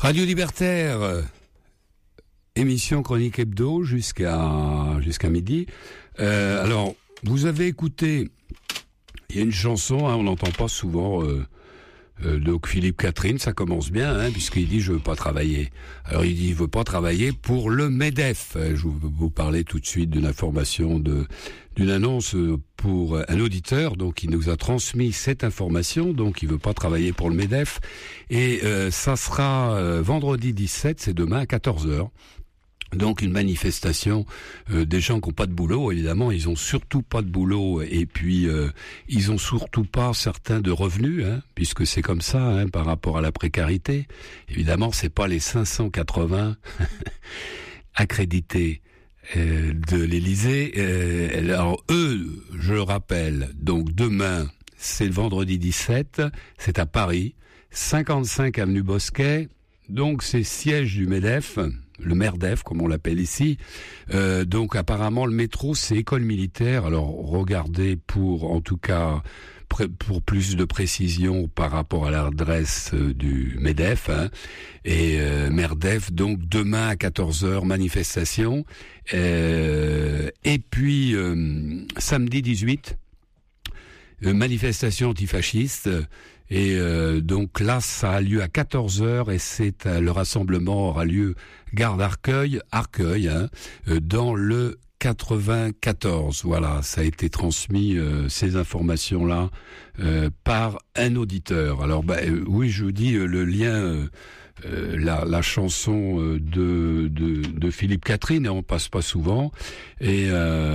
Radio Libertaire, émission Chronique Hebdo jusqu'à midi. Alors, vous avez écouté, il y a une chanson, on n'entend pas souvent, donc Philippe Catherine, ça commence bien, puisqu'il dit « je veux pas travailler ». Alors il dit « il veut pas travailler pour le MEDEF ». Je vais vous parler tout de suite d'une information, d'une annonce pour un auditeur, donc il nous a transmis cette information, donc il veut pas travailler pour le MEDEF, et ça sera vendredi 17, c'est demain à 14h. Donc une manifestation des gens qui n'ont pas de boulot, évidemment, ils ont surtout pas de boulot, et puis ils ont surtout pas certains de revenus, puisque c'est comme ça par rapport à la précarité. Évidemment, c'est pas les 580 accrédités de l'Élysée. Alors eux, je le rappelle, donc demain, c'est le vendredi 17, c'est à Paris, 55 avenue Bosquet, donc c'est siège du MEDEF, le MERDEF comme on l'appelle ici. Donc apparemment le métro c'est école militaire. Alors regardez pour en tout cas pour plus de précision par rapport à l'adresse du MEDEF et MERDEF. Donc demain à 14h manifestation et puis samedi 18 manifestation antifasciste. Et donc là, ça a lieu à 14h et le rassemblement aura lieu gare d'Arcueil, dans le 94. Voilà, ça a été transmis ces informations-là par un auditeur. Alors oui, je vous dis le lien. La chanson de Philippe Catherine, et on passe pas souvent, et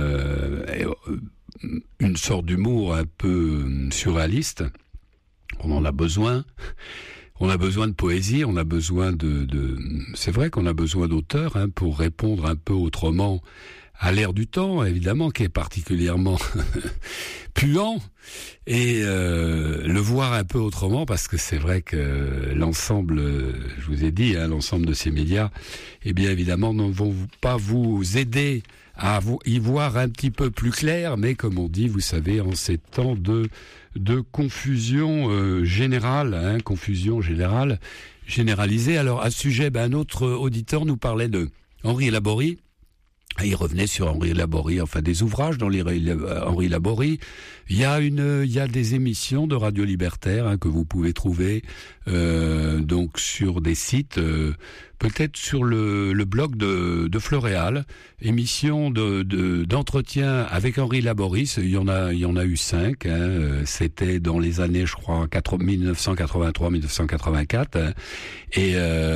une sorte d'humour un peu surréaliste. On en a besoin. On a besoin de poésie, on a besoin c'est vrai qu'on a besoin d'auteurs pour répondre un peu autrement à l'ère du temps, évidemment, qui est particulièrement puant, et le voir un peu autrement, parce que c'est vrai que l'ensemble, je vous ai dit, l'ensemble de ces médias, eh bien évidemment, ne vont pas vous aider à y voir un petit peu plus clair, mais comme on dit, vous savez, en ces temps de confusion générale, confusion générale, généralisée. Alors à ce sujet, un autre auditeur nous parlait de Henri Laborie. Il revenait sur Henri Laborie, enfin des ouvrages dans Henri Laborie. Il y a des émissions de Radio Libertaire que vous pouvez trouver donc sur des sites, peut-être sur le blog de Floréal, émission d'entretien avec Henri Laborie. Il y en a eu 5. C'était dans les années, je crois, 1983-1984. Et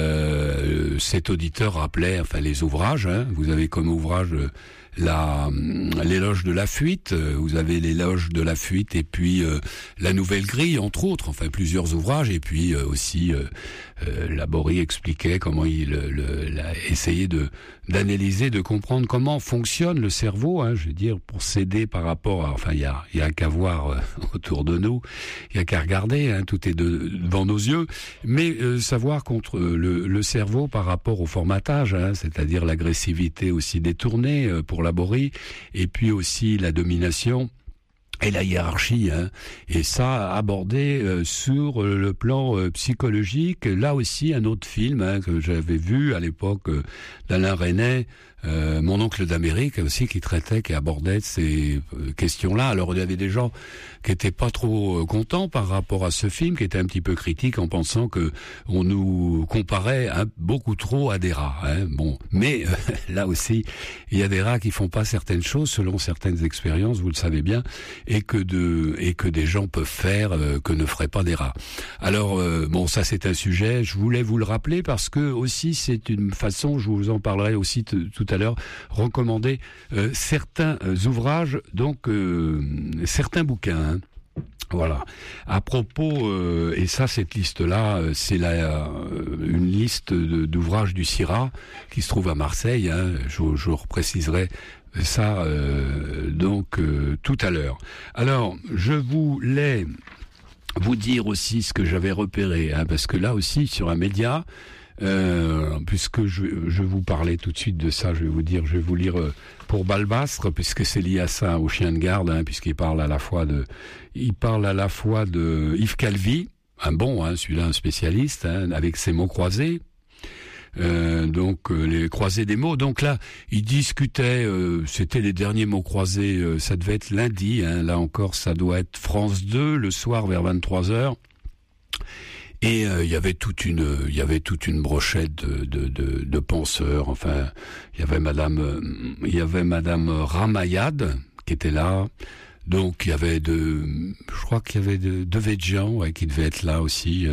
cet auditeur rappelait, les ouvrages. Vous avez comme ouvrage l'éloge de la fuite, vous avez l'éloge de la fuite et puis la nouvelle grille, entre autres, plusieurs ouvrages, et puis aussi Laborie expliquait comment il a essayé d'analyser, de comprendre comment fonctionne le cerveau, je veux dire, pour s'aider par rapport à, il y a qu'à voir autour de nous, il y a qu'à regarder, tout est devant nos yeux, mais savoir contre le cerveau par rapport au formatage, c'est-à-dire l'agressivité aussi détournée pour Laborie, et puis aussi la domination et la hiérarchie, et ça abordé sur le plan psychologique. Là aussi, un autre film que j'avais vu à l'époque d'Alain Resnais, Mon oncle d'Amérique aussi, qui abordait ces questions-là. Alors il y avait des gens qui étaient pas trop contents par rapport à ce film, qui étaient un petit peu critiques en pensant que on nous comparait beaucoup trop à des rats. Bon, mais là aussi, il y a des rats qui font pas certaines choses selon certaines expériences, vous le savez bien, et que des gens peuvent faire que ne feraient pas des rats. Alors bon, ça c'est un sujet. Je voulais vous le rappeler parce que aussi c'est une façon. Je vous en parlerai aussi tout à l'heure. Recommander certains ouvrages, donc certains bouquins. Voilà. À propos, et ça, cette liste-là, c'est une liste d'ouvrages du CIRA qui se trouve à Marseille. Je repréciserai ça donc tout à l'heure. Alors, je voulais vous dire aussi ce que j'avais repéré, parce que là aussi, sur un média, puisque je vous parlais tout de suite de ça, je vais vous lire pour Balbastre, puisque c'est lié à ça, au chien de garde, puisqu'il parle à la fois de Yves Calvi, celui-là un spécialiste, avec ses mots croisés. les croisés des mots. Donc là, ils discutaient, c'était les derniers mots croisés, ça devait être lundi, hein, là encore ça doit être France 2, le soir vers 23h. Et il y avait toute une brochette de penseurs. Enfin, il y avait Madame Ramayad qui était là. Donc il y avait je crois qu'il y avait de Védjian, ouais, qui devait être là aussi.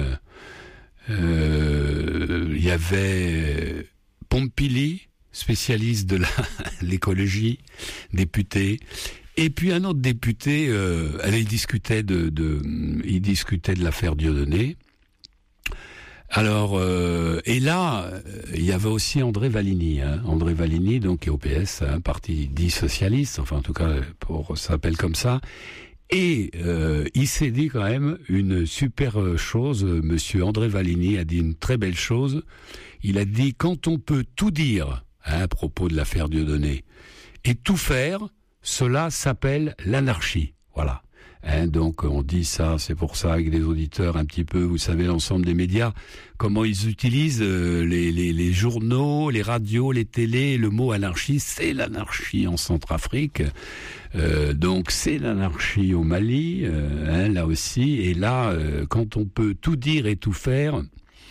Il y avait Pompili, spécialiste de l'écologie, député. Et puis un autre député, il discutait de l'affaire Dieudonné. Alors, et là, il y avait aussi André Valigny, donc qui est au PS, un parti dit socialiste, enfin en tout cas, ça s'appelle comme ça. Et il s'est dit quand même une super chose. Monsieur André Valigny a dit une très belle chose. Il a dit, quand on peut tout dire, à propos de l'affaire Dieudonné, et tout faire, cela s'appelle l'anarchie. Voilà. Donc on dit ça, c'est pour ça avec les auditeurs un petit peu, vous savez, l'ensemble des médias, comment ils utilisent les journaux, les radios, les télés, le mot anarchie, c'est l'anarchie en Centrafrique, donc c'est l'anarchie au Mali, là aussi, et là, quand on peut tout dire et tout faire,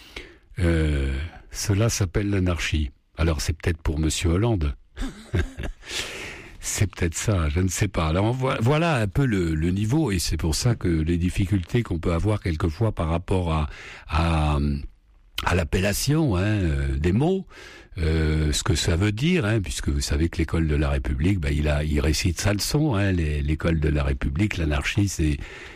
cela s'appelle l'anarchie. Alors c'est peut-être pour Monsieur Hollande. C'est peut-être ça, je ne sais pas. Alors voilà un peu le niveau, et c'est pour ça que les difficultés qu'on peut avoir quelquefois par rapport à l'appellation des mots, ce que ça veut dire, puisque vous savez que l'école de la République, il récite sa leçon, l'école de la République, l'anarchie, c'est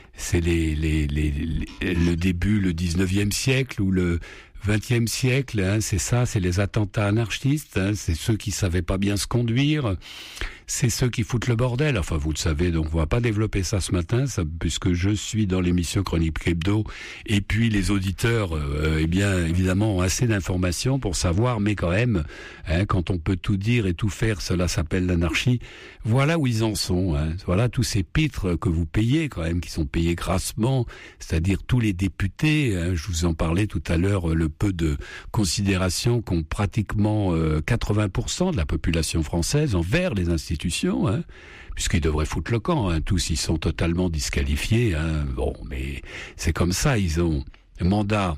le début, le 19e siècle ou le 20e siècle, c'est ça, c'est les attentats anarchistes, c'est ceux qui savaient pas bien se conduire, c'est ceux qui foutent le bordel. Enfin, vous le savez, donc on va pas développer ça ce matin, puisque je suis dans l'émission Chronique Hebdo, et puis les auditeurs, évidemment, ont assez d'informations pour savoir, mais quand même, quand on peut tout dire et tout faire, cela s'appelle l'anarchie. Voilà où ils en sont. Voilà tous ces pitres que vous payez, quand même, qui sont payés grassement, c'est-à-dire tous les députés. Je vous en parlais tout à l'heure, le peu de considération qu'ont pratiquement 80% de la population française envers les institutions, puisqu'ils devraient foutre le camp. Tous, ils sont totalement disqualifiés. Bon, mais c'est comme ça. Ils ont mandat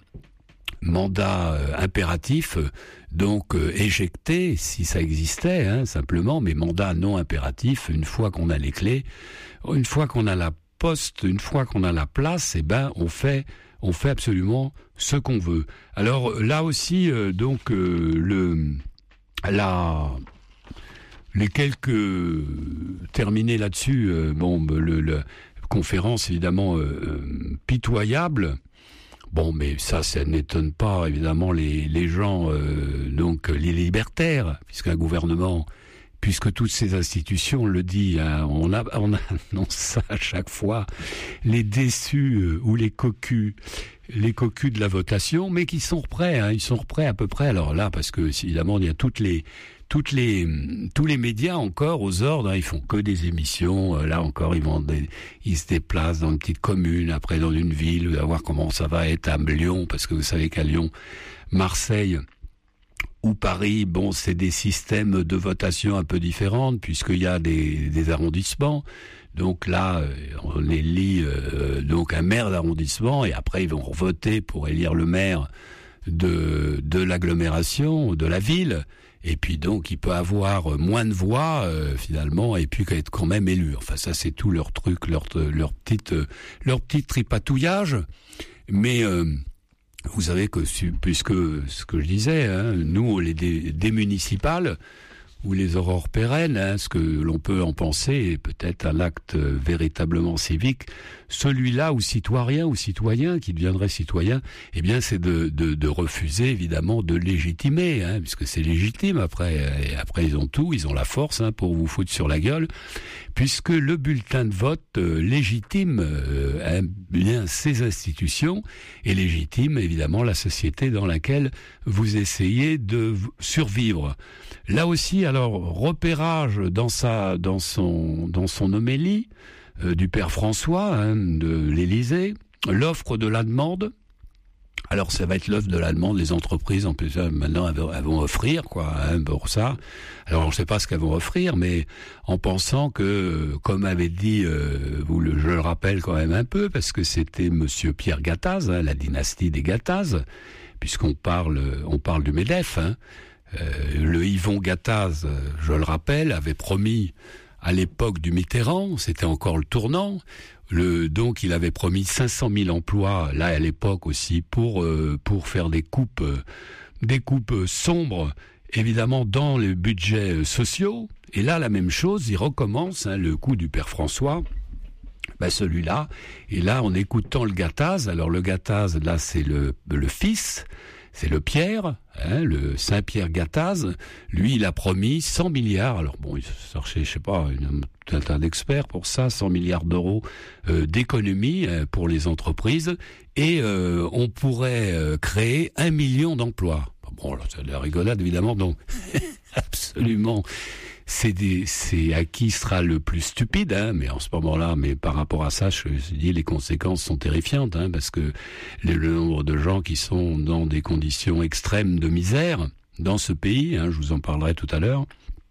impératif, donc éjecté, si ça existait, simplement, mais mandat non impératif, une fois qu'on a les clés, une fois qu'on a la poste, une fois qu'on a la place, on fait absolument ce qu'on veut. Alors là aussi, les quelques terminés là-dessus, la conférence évidemment pitoyable. Bon, mais ça n'étonne pas évidemment les gens, donc les libertaires, puisque toutes ces institutions, on le dit, on annonce ça à chaque fois, les déçus ou les cocus de la votation, mais qui sont prêts, ils sont prêts à peu près. Alors là, parce que évidemment, il y a tous les médias encore aux ordres, ils font que des émissions. Là encore, ils se déplacent dans une petite commune, après dans une ville, à voir comment ça va être à Lyon, parce que vous savez qu'à Lyon, Marseille ou Paris, c'est des systèmes de votation un peu différents, puisqu'il y a des arrondissements. Donc là, on élit donc un maire d'arrondissement, et après ils vont voter pour élire le maire de l'agglomération, de la ville. Et puis donc il peut avoir moins de voix finalement, et puis être quand même élu. Enfin ça c'est tout leur truc, leur petit tripatouillage. Mais vous savez que puisque ce que je disais, nous des municipales ou les aurores pérennes, ce que l'on peut en penser est peut-être un acte véritablement civique. Celui-là, ou citoyen qui deviendrait citoyen, c'est de refuser évidemment de légitimer, puisque c'est légitime après. Et après ils ont tout, ils ont la force pour vous foutre sur la gueule, puisque le bulletin de vote légitime bien ces institutions et légitime évidemment la société dans laquelle vous essayez de survivre. Là aussi, alors repérage dans son homélie du père François de l'Élysée, l'offre de la demande. Alors ça va être l'œuvre de l'allemande, les entreprises en plus maintenant elles vont offrir quoi pour ça. Alors on ne sait pas ce qu'elles vont offrir, mais en pensant que, comme avait dit, je le rappelle quand même un peu, parce que c'était Monsieur Pierre Gattaz, la dynastie des Gattaz, puisqu'on parle du MEDEF. Le Yvon Gattaz, je le rappelle, avait promis à l'époque du Mitterrand, c'était encore le tournant. Donc il avait promis 500 000 emplois là à l'époque aussi pour faire des coupes sombres évidemment dans les budgets sociaux. Et là la même chose, il recommence le coup du père François. Celui-là. Et là en écoutant le Gattaz, alors le Gattaz là c'est le fils. C'est le Pierre, le Saint-Pierre Gattaz. Lui, il a promis 100 milliards. Alors bon, il cherchait, je sais pas, un tas d'experts pour ça, 100 milliards d'euros d'économies pour les entreprises. Et on pourrait créer 1 million d'emplois. Bon, là, c'est de la rigolade, évidemment. Donc, absolument, c'est à qui sera le plus stupide, mais en ce moment-là, mais par rapport à ça, je dis les conséquences sont terrifiantes, parce que le nombre de gens qui sont dans des conditions extrêmes de misère dans ce pays, je vous en parlerai tout à l'heure.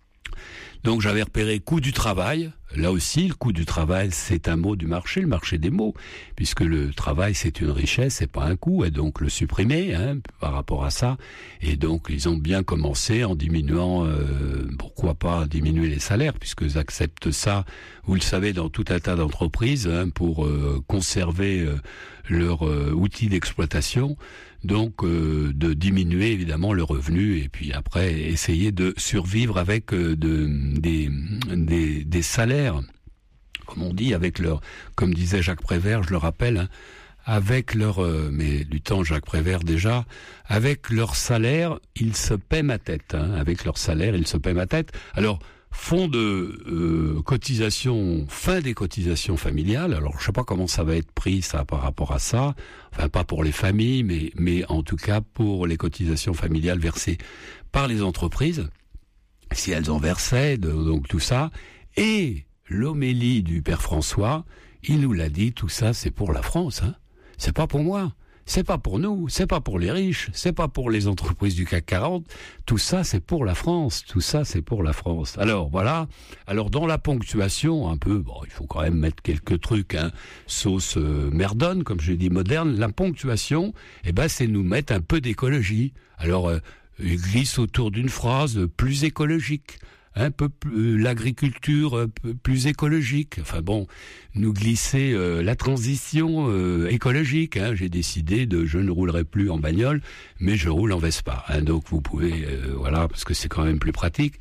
Donc j'avais repéré coût du travail. Là aussi, le coût du travail, c'est un mot du marché, le marché des mots, puisque le travail, c'est une richesse, c'est pas un coût, et donc le supprimer par rapport à ça. Et donc ils ont bien commencé en diminuant, pourquoi pas diminuer les salaires, puisqu'ils acceptent ça, vous le savez, dans tout un tas d'entreprises, pour conserver leur outil d'exploitation. Donc de diminuer évidemment le revenu et puis après essayer de survivre avec des salaires, comme on dit, avec leur, comme disait Jacques Prévert, je le rappelle, avec leur, mais du temps Jacques Prévert déjà, avec leur salaire, ils se paient ma tête. Avec leur salaire, ils se paient ma tête. Alors fonds de cotisation, fin des cotisations familiales. Alors, je sais pas comment ça va être pris, ça, par rapport à ça. Enfin, pas pour les familles, mais en tout cas pour les cotisations familiales versées par les entreprises, si elles en versaient, donc tout ça. Et l'homélie du père François, il nous l'a dit, tout ça, c'est pour la France, C'est pas pour moi. C'est pas pour nous, c'est pas pour les riches, c'est pas pour les entreprises du CAC 40. Tout ça, c'est pour la France. Tout ça, c'est pour la France. Alors, voilà. Alors, dans la ponctuation, un peu, il faut quand même mettre quelques trucs, sauce merdonne, comme je dis, moderne. La ponctuation, c'est nous mettre un peu d'écologie. Alors, glisse autour d'une phrase plus écologique. Un peu plus, l'agriculture plus écologique. Enfin bon, nous glisser la transition écologique. J'ai décidé je ne roulerai plus en bagnole, mais je roule en Vespa. Donc vous pouvez, voilà, parce que c'est quand même plus pratique.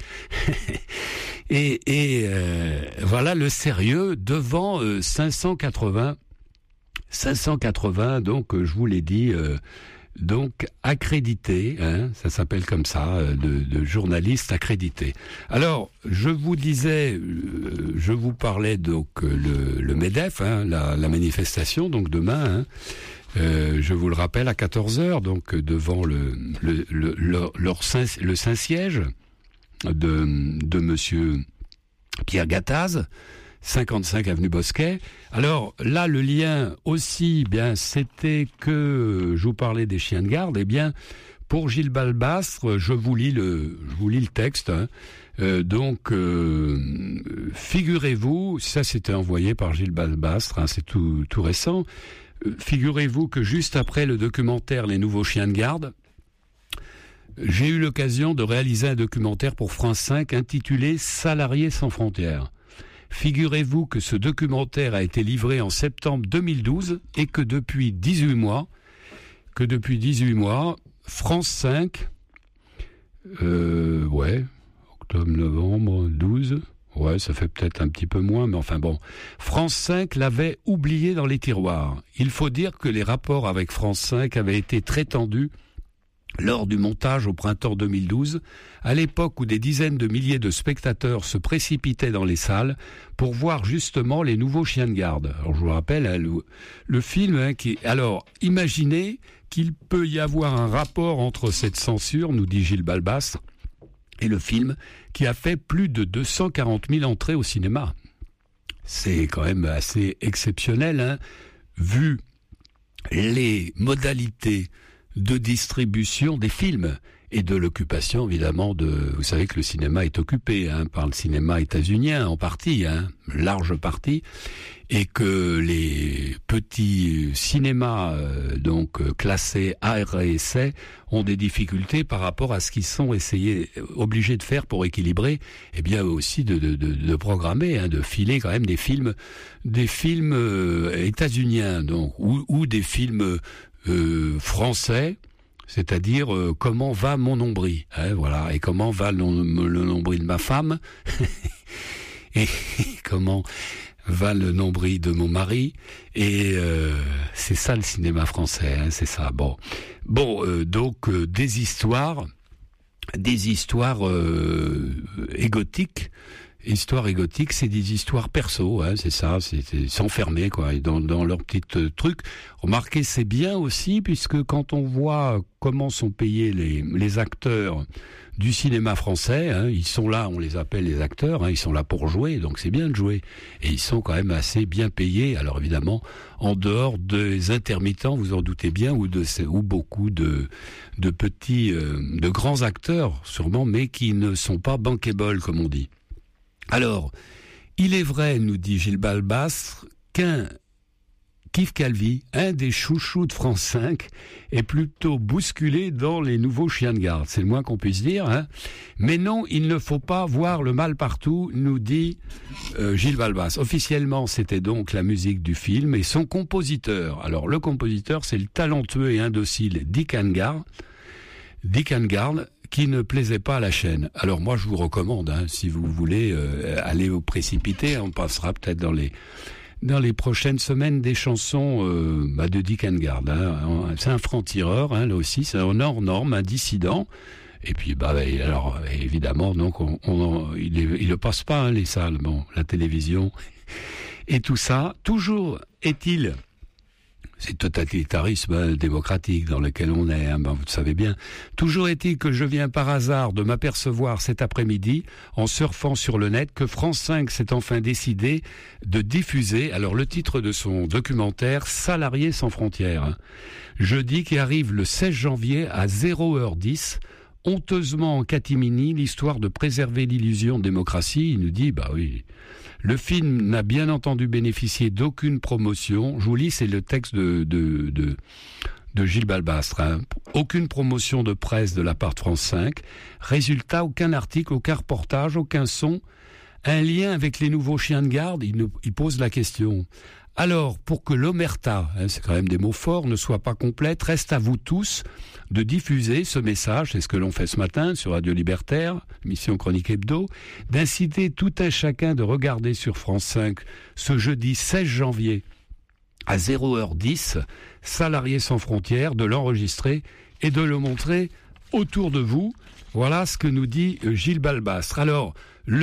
et voilà le sérieux devant 580. Donc je vous l'ai dit. Donc accrédité, ça s'appelle comme ça, de journalistes accrédités. Alors, je vous disais, je vous parlais donc le MEDEF, la manifestation, donc demain, je vous le rappelle à 14h, donc devant le Saint-Siège de Monsieur Pierre Gattaz. 55 avenue Bosquet. Alors là, le lien aussi, c'était que je vous parlais des chiens de garde. Pour Gilles Balbastre, je vous lis le texte. Donc, figurez-vous, ça c'était envoyé par Gilles Balbastre, c'est tout récent. Figurez-vous que juste après le documentaire Les Nouveaux Chiens de Garde, j'ai eu l'occasion de réaliser un documentaire pour France 5 intitulé Salariés sans frontières. Figurez-vous que ce documentaire a été livré en septembre 2012 et que depuis 18 mois, France 5, octobre, novembre, 12, ça fait peut-être un petit peu moins, mais enfin bon, France 5 l'avait oublié dans les tiroirs. Il faut dire que les rapports avec France 5 avaient été très tendus lors du montage au printemps 2012, à l'époque où des dizaines de milliers de spectateurs se précipitaient dans les salles pour voir justement les nouveaux chiens de garde. Alors je vous rappelle le film Alors, imaginez qu'il peut y avoir un rapport entre cette censure, nous dit Gilles Balbastre, et le film qui a fait plus de 240 000 entrées au cinéma. C'est quand même assez exceptionnel, vu les modalités de distribution des films et de l'occupation, évidemment, vous savez que le cinéma est occupé par le cinéma états-unien, en partie, large partie, et que les petits cinémas, classés A, R et C, ont des difficultés par rapport à ce qu'ils sont obligés de faire pour équilibrer, et bien aussi de programmer, de filer quand même des films états-uniens, donc, ou des films français. C'est-à-dire comment va mon nombril, voilà, et comment va le nombril de ma femme, et comment va le nombril de mon mari, et c'est ça le cinéma français, c'est ça. Donc des histoires égotiques. Histoire égotique, c'est des histoires perso, c'est ça, c'est s'enfermer dans leur petit truc. Remarquez, c'est bien aussi, puisque quand on voit comment sont payés les acteurs du cinéma français, ils sont là, on les appelle les acteurs, ils sont là pour jouer, donc c'est bien de jouer, et ils sont quand même assez bien payés. Alors évidemment, en dehors des intermittents, vous en doutez bien, ou beaucoup de petits, de grands acteurs sûrement, mais qui ne sont pas bankable comme on dit. Alors, il est vrai, nous dit Gilles Balbas, qu'un Kif Calvi, un des chouchous de France 5, est plutôt bousculé dans les nouveaux chiens de garde. C'est le moins qu'on puisse dire. Mais non, il ne faut pas voir le mal partout, nous dit Gilles Balbas. Officiellement, c'était donc la musique du film et son compositeur. Alors, le compositeur, c'est le talentueux et indocile Dick Engarn, qui ne plaisait pas à la chaîne. Alors moi, je vous recommande, si vous voulez aller au précipité, on passera peut-être dans les prochaines semaines des chansons de Dick Engarn. C'est un franc-tireur, là aussi, c'est un hors-norme, un dissident. Et puis, alors évidemment, donc il ne passe pas les salles, la télévision et tout ça. Toujours est-il. C'est totalitarisme démocratique dans lequel on est, vous le savez bien. Toujours est-il que je viens par hasard de m'apercevoir cet après-midi, en surfant sur le net, que France 5 s'est enfin décidé de diffuser, alors le titre de son documentaire, Salariés sans frontières. Jeudi qui arrive le 16 janvier à 0h10, honteusement en catimini, l'histoire de préserver l'illusion de démocratie. Il nous dit, oui... Le film n'a bien entendu bénéficié d'aucune promotion. Je vous lis, c'est le texte de Gilles Balbastre. Aucune promotion de presse de la part de France 5. Résultat, aucun article, aucun reportage, aucun son. Un lien avec les nouveaux chiens de garde, il pose la question. Alors, pour que l'omerta, c'est quand même des mots forts, ne soit pas complète, reste à vous tous de diffuser ce message, c'est ce que l'on fait ce matin sur Radio Libertaire, émission Chronique Hebdo, d'inciter tout un chacun de regarder sur France 5 ce jeudi 16 janvier à 0h10, Salariés sans frontières, de l'enregistrer et de le montrer autour de vous. Voilà ce que nous dit Gilles Balbastre. Alors,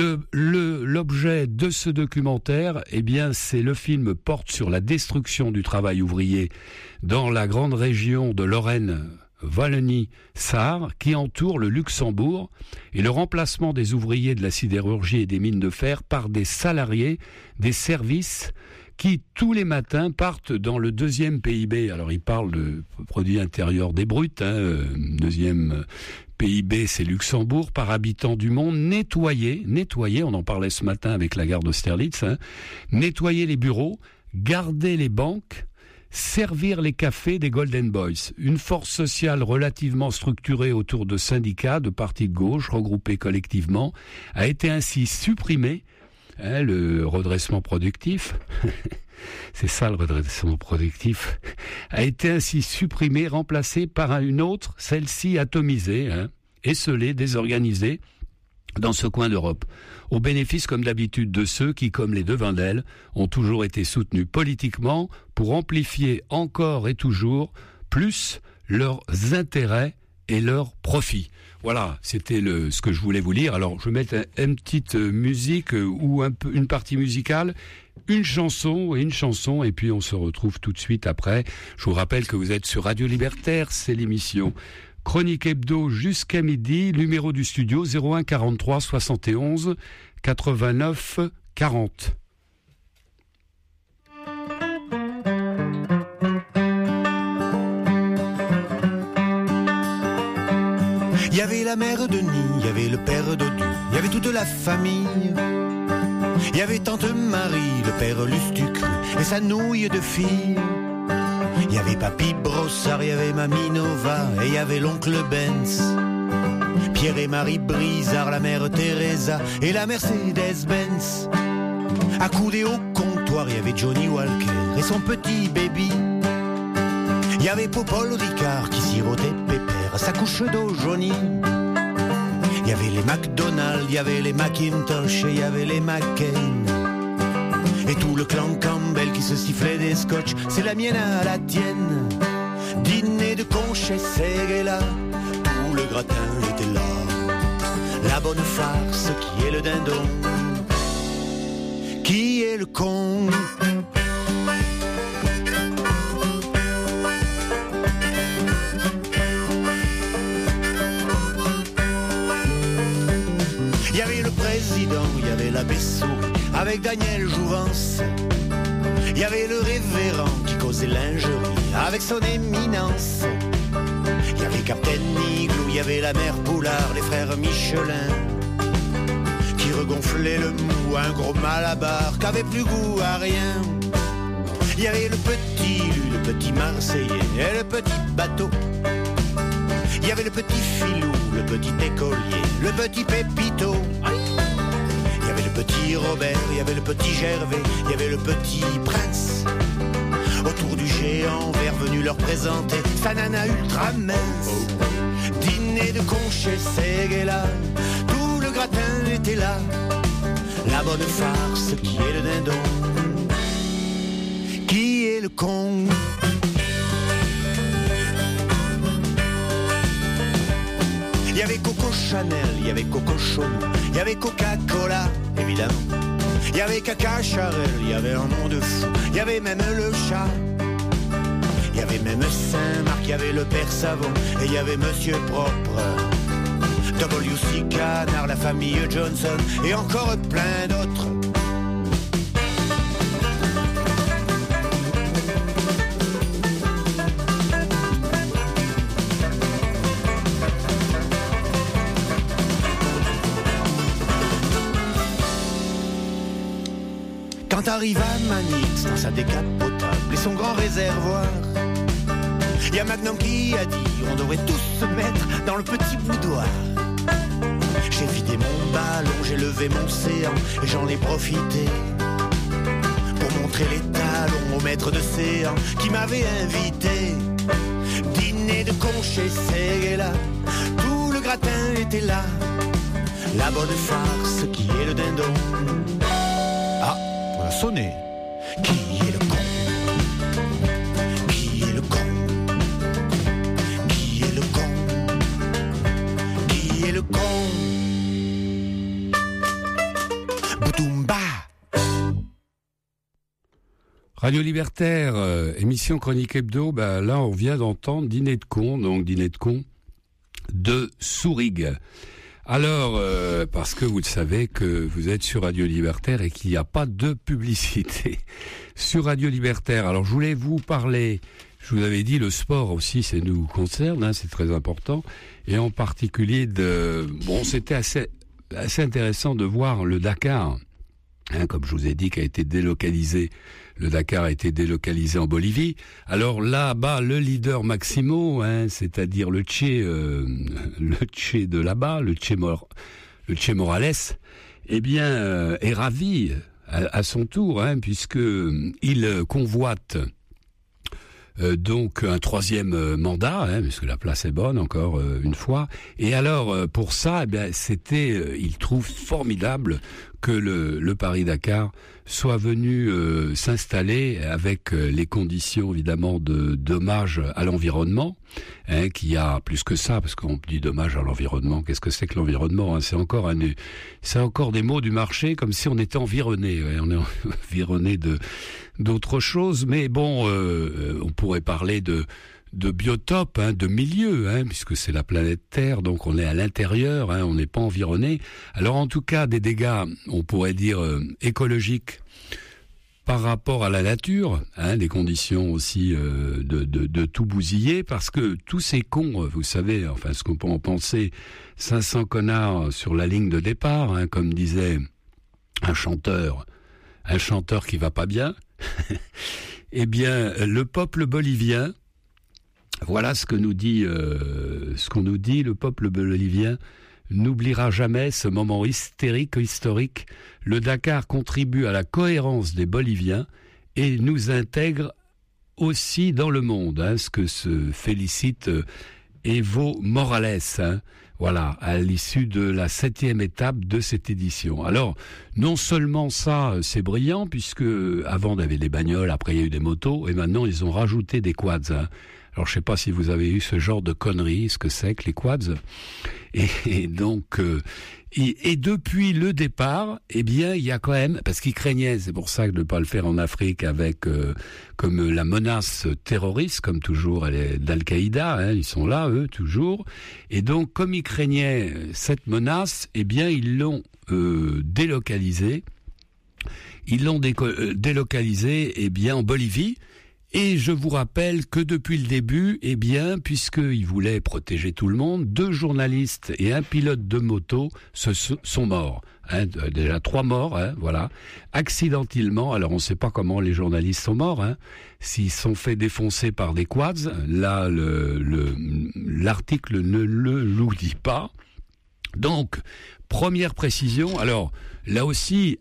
l'objet de ce documentaire, c'est le film porte sur la destruction du travail ouvrier dans la grande région de Lorraine, Wallonie-Sarre, qui entoure le Luxembourg, et le remplacement des ouvriers de la sidérurgie et des mines de fer par des salariés des services qui, tous les matins, partent dans le deuxième PIB. Alors, il parle de produit intérieur des bruts, deuxième PIB, c'est Luxembourg, par habitant du monde, nettoyer, on en parlait ce matin avec la gare d'Austerlitz, nettoyer les bureaux, garder les banques, servir les cafés des Golden Boys. Une force sociale relativement structurée autour de syndicats, de partis de gauche, regroupés collectivement, a été ainsi supprimée. Le redressement productif, c'est ça le redressement productif, a été ainsi supprimé, remplacé par une autre, celle-ci atomisée, esseulée, désorganisée, dans ce coin d'Europe, au bénéfice comme d'habitude de ceux qui, comme les Devindel, ont toujours été soutenus politiquement pour amplifier encore et toujours plus leurs intérêts et leurs profits. Voilà, c'était ce que je voulais vous lire. Alors, je vais mettre une petite musique ou une partie musicale, une chanson, et puis on se retrouve tout de suite après. Je vous rappelle que vous êtes sur Radio Libertaire, c'est l'émission Chronique Hebdo jusqu'à midi, numéro du studio 01 43 71 89 40. Il y avait la mère de Denis, il y avait le père Dodu, il y avait toute la famille. Il y avait tante Marie, le père Lustucru et sa nouille de fille. Il y avait papy Brossard, il y avait mamie Nova et il y avait l'oncle Benz. Pierre et Marie Brizard, la mère Teresa et la Mercedes-Benz. Accoudés au comptoir, il y avait Johnny Walker et son petit baby. Il y avait Paul Ricard qui sirotait pépère, sa couche d'eau jaunie. Il y avait les McDonald's, il y avait les Macintosh et il y avait les McCain. Et tout le clan Campbell qui se sifflait des scotch, c'est la mienne à la tienne. Dîner de con chez Séguéla, tout le gratin était là. La bonne farce qui est le dindon, qui est le con. Il y avait le président, il y avait l'abbé Souris avec Daniel Jouvence. Il y avait le révérend qui causait lingerie avec son éminence. Il y avait Captain Igloo, il y avait la mère Poulard, les frères Michelin qui regonflaient le mou, un gros malabar qui avait plus goût à rien. Il y avait le petit Marseillais et le petit bateau. Il y avait le petit Filou, le petit écolier, le petit Pépito. Il y avait le petit Robert, il y avait le petit Gervais, il y avait le petit Prince. Autour du géant vert venu leur présenter sa nana ultra mince. Dîner de con chez Séguéla, tout le gratin était là. La bonne farce qui est le dindon, qui est le con. Il y avait Coco Chanel, il y avait Coco Chaud, il y avait Coca-Cola, évidemment. Il y avait Caca Charel, il y avait un nom de fou, il y avait même le chat. Il y avait même Saint-Marc, il y avait le père Savon, et il y avait Monsieur Propre. W.C. Canard, la famille Johnson, et encore plein d'autres. Quand arrive à Manix dans sa décapotable et son grand réservoir, il y a Magnum qui a dit on devrait tous se mettre dans le petit boudoir. J'ai vidé mon ballon, j'ai levé mon séant et j'en ai profité pour montrer les talons au maître de séant qui m'avait invité. Dîner de con chez Séguéla, tout le gratin était là. La bonne farce qui est le dindon. Ah, on a sonné. Qui est le con? Qui est le con? Qui est le con? Qui est le con? Boutoumba. Radio Libertaire, émission Chronique Hebdo, là on vient d'entendre Dîner de con, donc Dîner de con de Sourig. Alors, parce que vous le savez que vous êtes sur Radio Libertaire et qu'il n'y a pas de publicité sur Radio Libertaire. Alors, je voulais vous parler, je vous avais dit, le sport aussi, ça nous concerne, c'est très important. Et en particulier c'était assez intéressant de voir le Dakar, comme je vous ai dit, qui a été délocalisé. Le Dakar a été délocalisé en Bolivie. Alors là-bas, le leader Maximo, c'est-à-dire le Che de là-bas, le Che Morales, est ravi à son tour, puisque il convoite donc un troisième mandat, puisque la place est bonne encore une fois. Et alors pour ça, il trouve formidable que le Paris-Dakar soit venu s'installer avec les conditions évidemment de dommage à l'environnement, qui a plus que ça, parce qu'on dit dommage à l'environnement. Qu'est-ce que c'est que l'environnement, c'est encore des mots du marché, comme si on était environné. On est environné d'autres choses, mais bon, on pourrait parler de biotope, de milieu, puisque c'est la planète Terre, donc on est à l'intérieur, on n'est pas environné. Alors en tout cas, des dégâts, on pourrait dire écologiques, par rapport à la nature, les conditions aussi de tout bousiller, parce que tous ces cons, vous savez, enfin ce qu'on peut en penser, 500 connards sur la ligne de départ, comme disait un chanteur qui va pas bien, eh bien le peuple bolivien, voilà ce qu'on nous dit, le peuple bolivien n'oubliera jamais ce moment historique. Le Dakar contribue à la cohérence des Boliviens et nous intègre aussi dans le monde, ce que se félicite Evo Morales, voilà, à l'issue de la 7e étape de cette édition. Alors, non seulement ça, c'est brillant, puisque avant, on avait des bagnoles, après il y a eu des motos, et maintenant, ils ont rajouté des quads, Alors, je sais pas si vous avez eu ce genre de conneries, ce que c'est que les quads. Et donc, et depuis le départ, eh bien, il y a quand même, parce qu'ils craignaient, c'est pour ça que de ne pas le faire en Afrique avec, comme la menace terroriste, comme toujours, elle est d'Al-Qaïda, ils sont là, eux, toujours. Et donc, comme ils craignaient cette menace, eh bien, ils l'ont délocalisé. Ils l'ont délocalisé, eh bien, en Bolivie. Et je vous rappelle que depuis le début, eh bien, puisqu'ils voulaient protéger tout le monde, 2 journalistes et un pilote de moto sont morts. Déjà 3 morts, voilà, accidentellement. Alors on ne sait pas comment les journalistes sont morts, s'ils sont fait défoncer par des quads. Là, l'article ne le dit pas. Donc, première précision, alors là aussi,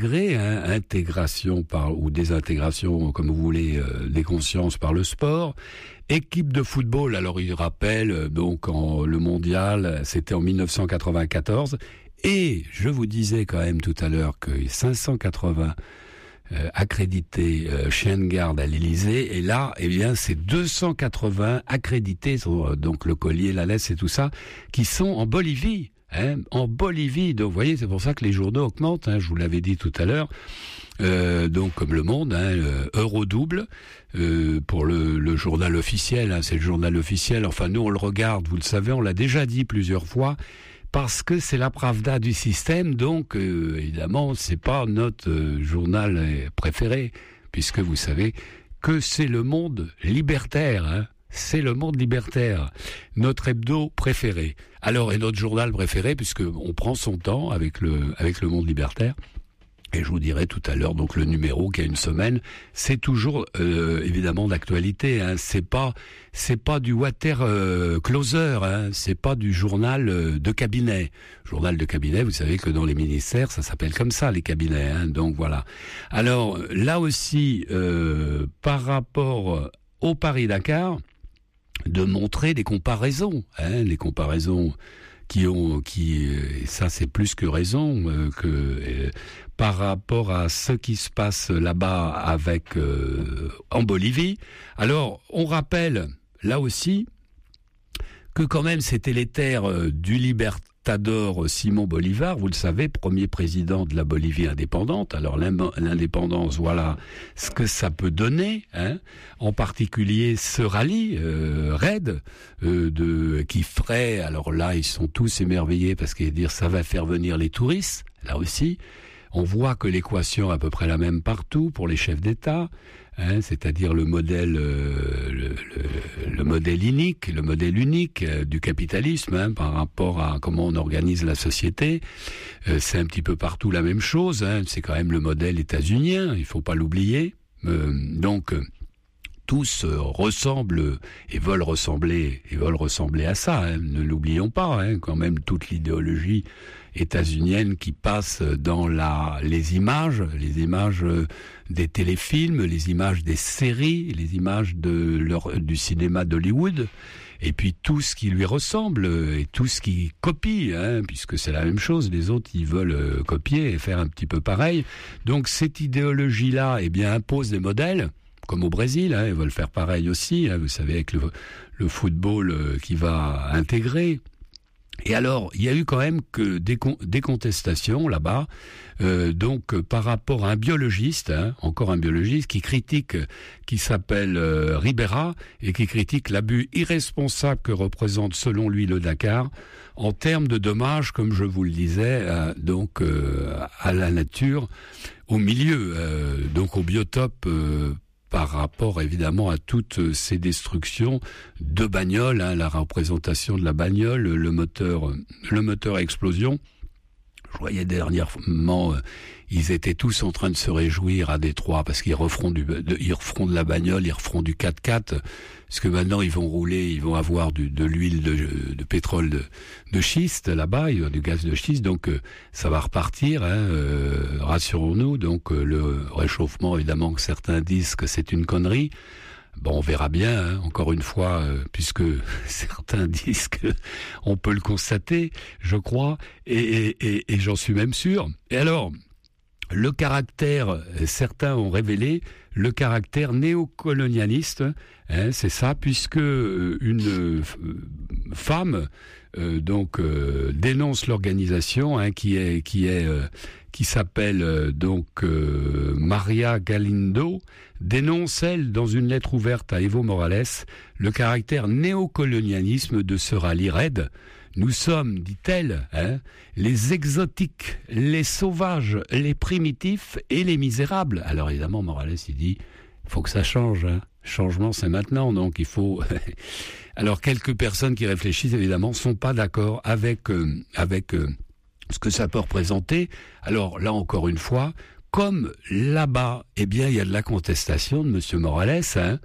intégration ou désintégration, comme vous voulez, des consciences par le sport. Équipe de football, alors il rappelle, donc le mondial, c'était en 1994. Et je vous disais quand même tout à l'heure que 580 accrédités chiens de garde à l'Élysée, et là, eh bien, c'est 280 accrédités, donc le collier, la laisse et tout ça, qui sont en Bolivie. En Bolivie, donc vous voyez, c'est pour ça que les journaux augmentent, je vous l'avais dit tout à l'heure, donc comme Le Monde, Eurodouble, pour le journal officiel, c'est le journal officiel, enfin nous on le regarde, vous le savez, on l'a déjà dit plusieurs fois, parce que c'est la Pravda du système, donc évidemment c'est pas notre journal préféré, puisque vous savez que c'est le Monde libertaire, c'est le Monde libertaire, notre hebdo préféré. Alors, et notre journal préféré, puisque on prend son temps avec le Monde libertaire. Et je vous dirai tout à l'heure, donc le numéro qui a une semaine, c'est toujours évidemment d'actualité. C'est pas du water closer, c'est pas du journal de cabinet. Journal de cabinet, vous savez que dans les ministères, ça s'appelle comme ça les cabinets. Donc voilà. Alors là aussi, par rapport au Paris-Dakar, de montrer des comparaisons, les comparaisons qui ça c'est plus que raison, par rapport à ce qui se passe là-bas avec en Bolivie. Alors on rappelle là aussi que quand même c'était les terres du Libertador Simon Bolivar, vous le savez, premier président de la Bolivie indépendante. Alors l'indépendance, voilà ce que ça peut donner, en particulier ce rallye raid qui ferait, alors là ils sont tous émerveillés parce qu'ils disent ça va faire venir les touristes, là aussi. On voit que l'équation est à peu près la même partout pour les chefs d'État, c'est-à-dire le modèle unique du capitalisme, par rapport à comment on organise la société. C'est un petit peu partout la même chose. C'est quand même le modèle états-unien, il faut pas l'oublier. Donc tous ressemblent et veulent ressembler à ça. Ne l'oublions pas. Quand même toute l'idéologie états-unienne qui passe dans les images des téléfilms, les images des séries, les images du cinéma d'Hollywood, et puis tout ce qui lui ressemble et tout ce qui copie, puisque c'est la même chose. Les autres, ils veulent copier et faire un petit peu pareil. Donc cette idéologie-là, eh bien, impose des modèles. Comme au Brésil, ils veulent faire pareil aussi, vous savez, avec le football qui va intégrer. Et alors, il y a eu quand même que des contestations là-bas, donc par rapport à un biologiste, encore un biologiste qui s'appelle Ribera, et qui critique l'abus irresponsable que représente selon lui le Dakar, en termes de dommages, comme je vous le disais, donc à la nature, au milieu, donc au biotope, par rapport évidemment à toutes ces destructions de bagnoles, la représentation de la bagnole, le moteur à explosion. Je voyais dernièrement, ils étaient tous en train de se réjouir à Détroit parce qu'ils referont de la bagnole, ils referont du 4x4, parce que maintenant ils vont avoir de l'huile de pétrole de schiste là-bas, du gaz de schiste, donc ça va repartir, rassurons-nous. Donc le réchauffement, évidemment, que certains disent que c'est une connerie. Bon, on verra bien, encore une fois, puisque certains disent que on peut le constater, je crois, et j'en suis même sûr. Et alors, le caractère, certains ont révélé le caractère néocolonialiste, c'est ça, puisque une femme dénonce l'organisation qui s'appelle Maria Galindo, dénonce, elle, dans une lettre ouverte à Evo Morales, le caractère néocolonialisme de ce rallye raid. Nous sommes, dit-elle, les exotiques, les sauvages, les primitifs et les misérables. Alors évidemment, Morales, il dit, il faut que ça change. Changement, c'est maintenant, donc il faut... Alors quelques personnes qui réfléchissent, évidemment, sont pas d'accord avec ce que ça peut représenter. Alors là, encore une fois, comme là-bas, il y a de la contestation de M. Morales,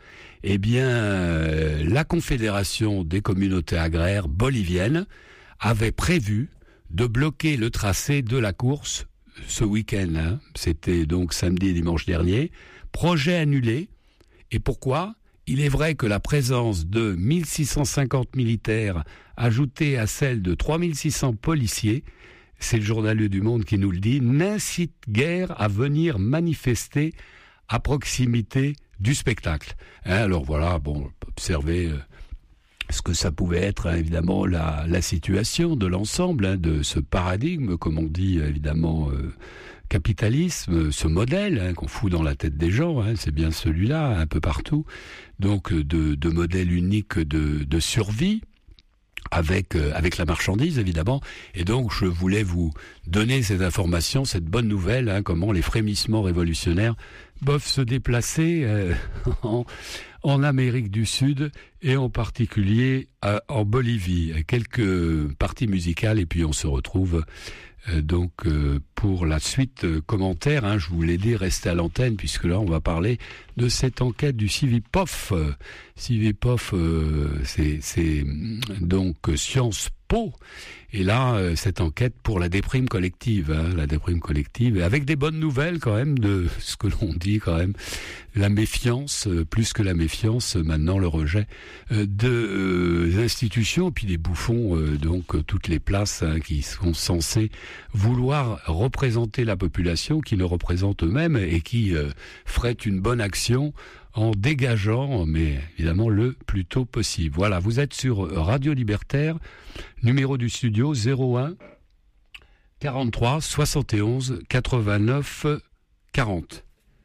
la Confédération des communautés agraires boliviennes avait prévu de bloquer le tracé de la course ce week-end. C'était donc samedi et dimanche dernier. Projet annulé. Et pourquoi ? Il est vrai que la présence de 1650 militaires ajoutée à celle de 3600 policiers, c'est le journal du Monde qui nous le dit, n'incite guère à venir manifester à proximité du spectacle. Alors voilà, on peut observer ce que ça pouvait être, évidemment, la situation de l'ensemble, de ce paradigme, comme on dit, évidemment, capitalisme, ce modèle qu'on fout dans la tête des gens, c'est bien celui-là, un peu partout, donc de modèle unique de survie, avec la marchandise, évidemment. Et donc, je voulais vous donner cette information, cette bonne nouvelle, comment les frémissements révolutionnaires peuvent se déplacer en Amérique du Sud et en particulier en Bolivie. Quelques parties musicales et puis on se retrouve pour la suite commentaire. Je vous l'ai dit, restez à l'antenne puisque là on va parler de cette enquête du Civipof. Civipof, c'est donc Sciences Po. Et là, cette enquête pour la déprime collective, et avec des bonnes nouvelles quand même de ce que l'on dit quand même, la méfiance, plus que la méfiance, maintenant le rejet des institutions, et puis des bouffons, toutes les places qui sont censées vouloir représenter la population, qui le représentent eux-mêmes et qui feraient une bonne action en dégageant, mais évidemment le plus tôt possible. Voilà, vous êtes sur Radio Libertaire, numéro du studio 01 43 71 89 40.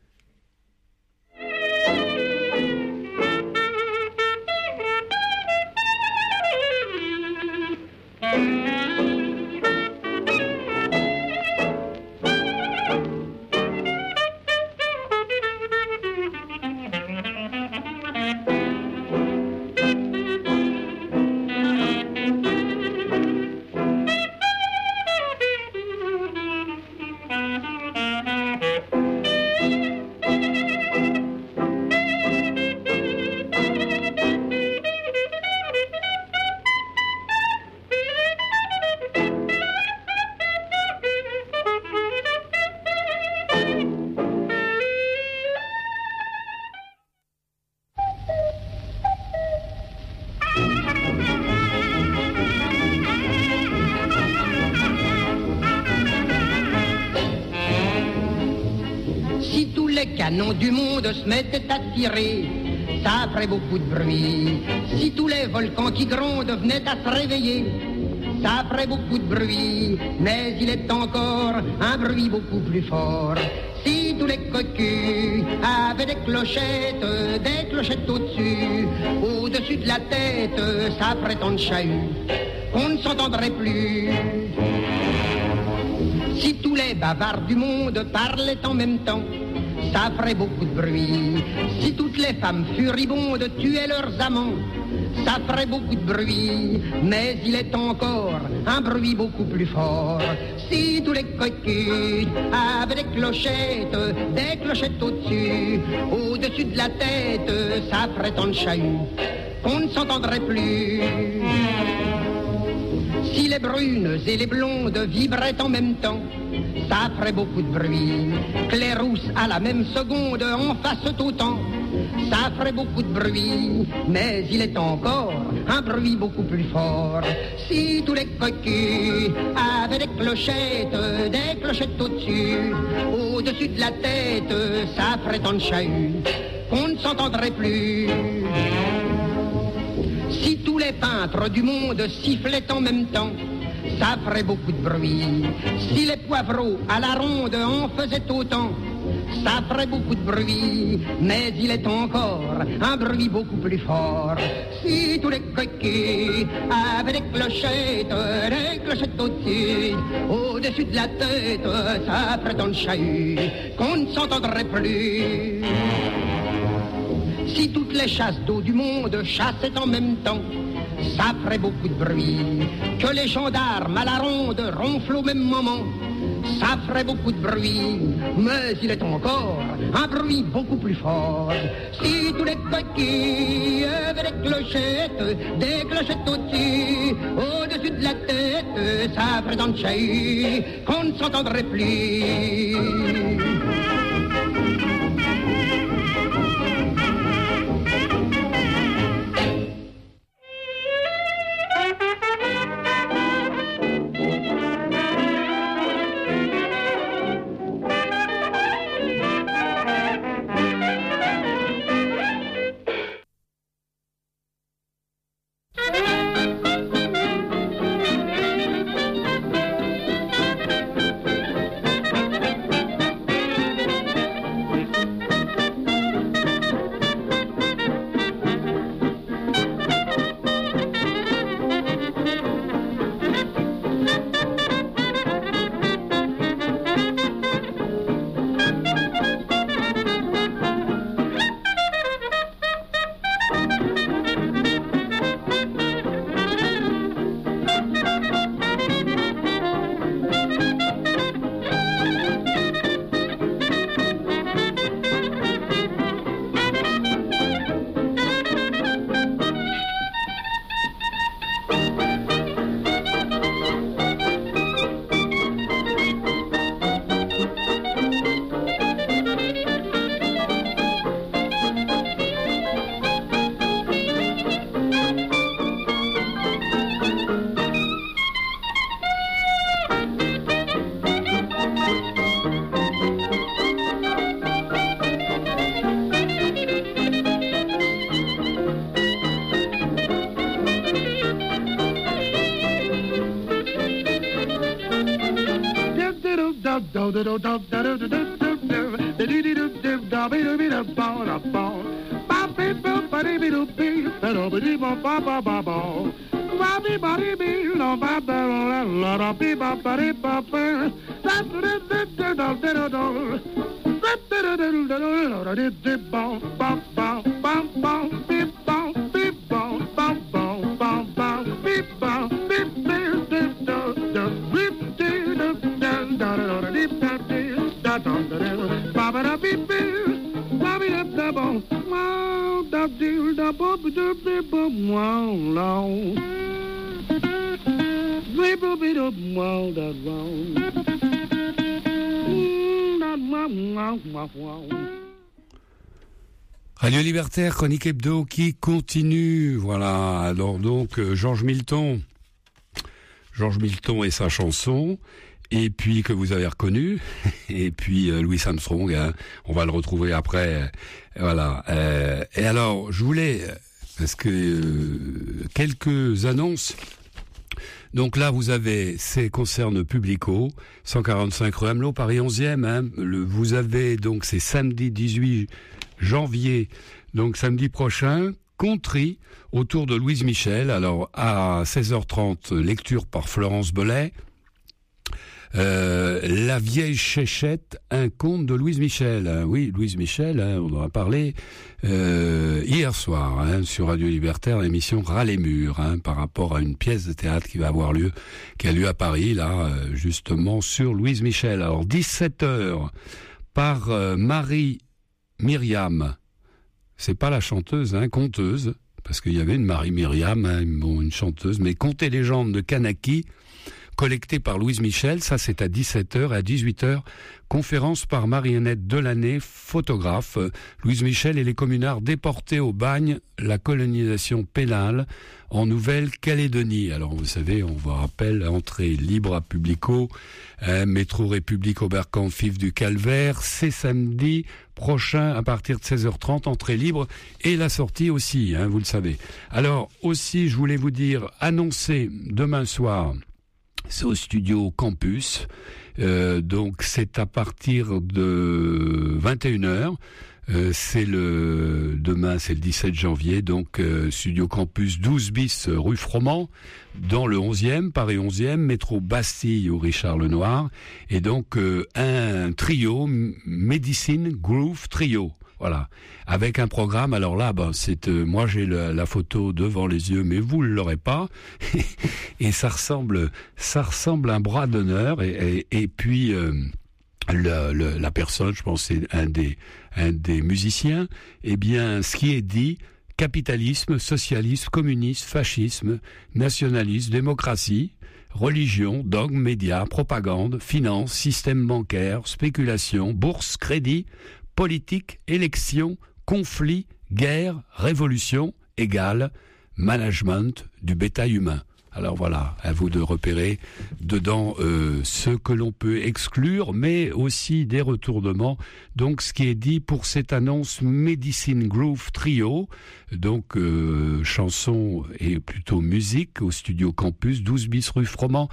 canons du monde se mettaient à tirer, ça ferait beaucoup de bruit. Si tous les volcans qui grondent venaient à se réveiller, ça ferait beaucoup de bruit. Mais il est encore un bruit beaucoup plus fort. Si tous les cocus avaient des clochettes au-dessus de la tête, ça ferait tant de chahut qu'on ne s'entendrait plus. Si tous les bavards du monde parlaient en même temps, ça ferait beaucoup de bruit. Si toutes les femmes furibondes tuaient leurs amants, ça ferait beaucoup de bruit. Mais il est encore un bruit beaucoup plus fort. Si tous les coquins avaient des clochettes au-dessus de la tête, ça ferait tant de chahut qu'on ne s'entendrait plus. Si les brunes et les blondes vibraient en même temps, ça ferait beaucoup de bruit. Que les rousses à la même seconde en fassent autant, ça ferait beaucoup de bruit. Mais il est encore un bruit beaucoup plus fort. Si tous les coquins avaient des clochettes au-dessus de la tête, ça ferait tant de chahut qu'on ne s'entendrait plus. Si tous les peintres du monde sifflaient en même temps, ça ferait beaucoup de bruit. Si les poivreaux à la ronde en faisaient autant, ça ferait beaucoup de bruit. Mais il est encore un bruit beaucoup plus fort. Si tous les coquins avaient des clochettes au-dessus de la tête, ça ferait tant de chahut qu'on ne s'entendrait plus. Si toutes les chasses d'eau du monde chassaient en même temps, ça ferait beaucoup de bruit. Que les gendarmes à la ronde ronflent au même moment, ça ferait beaucoup de bruit. Mais il est encore un bruit beaucoup plus fort. Si tous les coquins avaient des clochettes au-dessus de la tête, ça ferait tant de chahut qu'on ne s'entendrait plus. Radio Libertaire, chronique hebdo qui continue. Voilà, alors donc Georges Milton et sa chanson, et puis que vous avez reconnu, et puis Louis Armstrong, hein, on va le retrouver après. Voilà. Et alors, je voulais, parce que quelques annonces. Donc là, vous avez, c'est concerne Publico, 145 rue Amelot, Paris 11e. Hein, vous avez donc, c'est samedi 18 janvier, donc samedi prochain, Contry, autour de Louise Michel. Alors, à 16h30, lecture par Florence Bellet. La vieille chéchette, un conte de Louise Michel. Oui, Louise Michel, on en a parlé hier soir sur Radio Libertaire, l'émission Ras les murs, par rapport à une pièce de théâtre qui a lieu à Paris, là, justement sur Louise Michel. Alors 17h par Marie Myriam. C'est pas la chanteuse, conteuse, parce qu'il y avait une Marie Myriam, une chanteuse, mais Contes et légendes de Kanaki, collecté par Louise Michel, ça c'est à 17h, à 18h, conférence par Marie-Annette Delaney, photographe. Louise Michel et les communards déportés au bagne, la colonisation pénale en Nouvelle-Calédonie. Alors vous savez, on vous rappelle, entrée libre à Publico, métro République Oberkampf Fif du Calvaire, c'est samedi prochain à partir de 16h30, entrée libre, et la sortie aussi, vous le savez. Alors aussi, je voulais vous dire, annoncer demain soir, c'est au studio Campus, donc c'est à partir de 21h, demain c'est le 17 janvier, donc studio Campus 12 bis rue Froment, dans le 11e, Paris 11e, métro Bastille ou Richard Lenoir, et donc un trio, Medicine Groove Trio. Voilà, avec un programme. Alors là, moi j'ai la photo devant les yeux, mais vous ne l'aurez pas. Et ça ressemble à un bras d'honneur. Et puis la personne, je pense, c'est un des musiciens. Eh bien, ce qui est dit: capitalisme, socialisme, communisme, fascisme, nationalisme, démocratie, religion, dogme, médias, propagande, finance, système bancaire, spéculation, bourse, crédit, politique, élection, conflit, guerre, révolution, égale management du bétail humain. Alors voilà, à vous de repérer dedans ce que l'on peut exclure, mais aussi des retournements. Donc ce qui est dit pour cette annonce Medicine Groove Trio, donc chanson et plutôt musique au studio Campus, 12 bis rue Froment,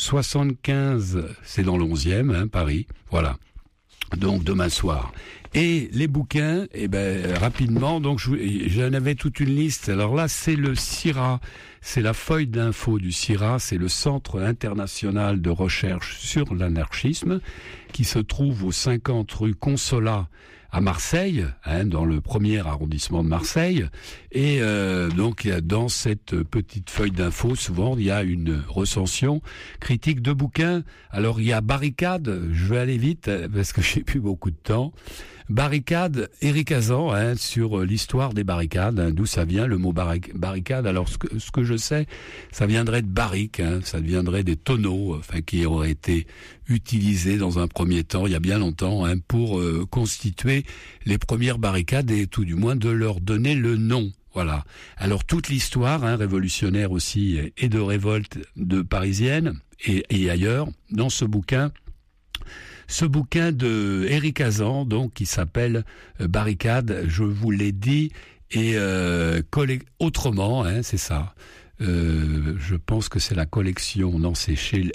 75, c'est dans le 11e, Paris, voilà. Donc demain soir. Et les bouquins, rapidement, donc j'en avais toute une liste. Alors là, c'est le CIRA, c'est la feuille d'info du CIRA, c'est le Centre international de recherche sur l'anarchisme, qui se trouve au 50 rue Consolat à Marseille, dans le 1er arrondissement de Marseille. Et donc dans cette petite feuille d'info, souvent il y a une recension critique de bouquins. Alors il y a Barricade, je vais aller vite parce que j'ai plus beaucoup de temps. Barricade, Éric Hazan, sur l'histoire des barricades, d'où ça vient le mot barricade. Alors ce que je sais, ça viendrait de barrique, ça viendrait des tonneaux, qui auraient été utilisés dans un premier temps, il y a bien longtemps, pour constituer les premières barricades et tout du moins de leur donner le nom. Voilà. Alors toute l'histoire révolutionnaire aussi et de révolte de parisienne et ailleurs dans ce bouquin. Ce bouquin de Éric Hazan, donc, qui s'appelle Barricade, je vous l'ai dit, et autrement, c'est ça. Je pense que c'est la collection, non, c'est chez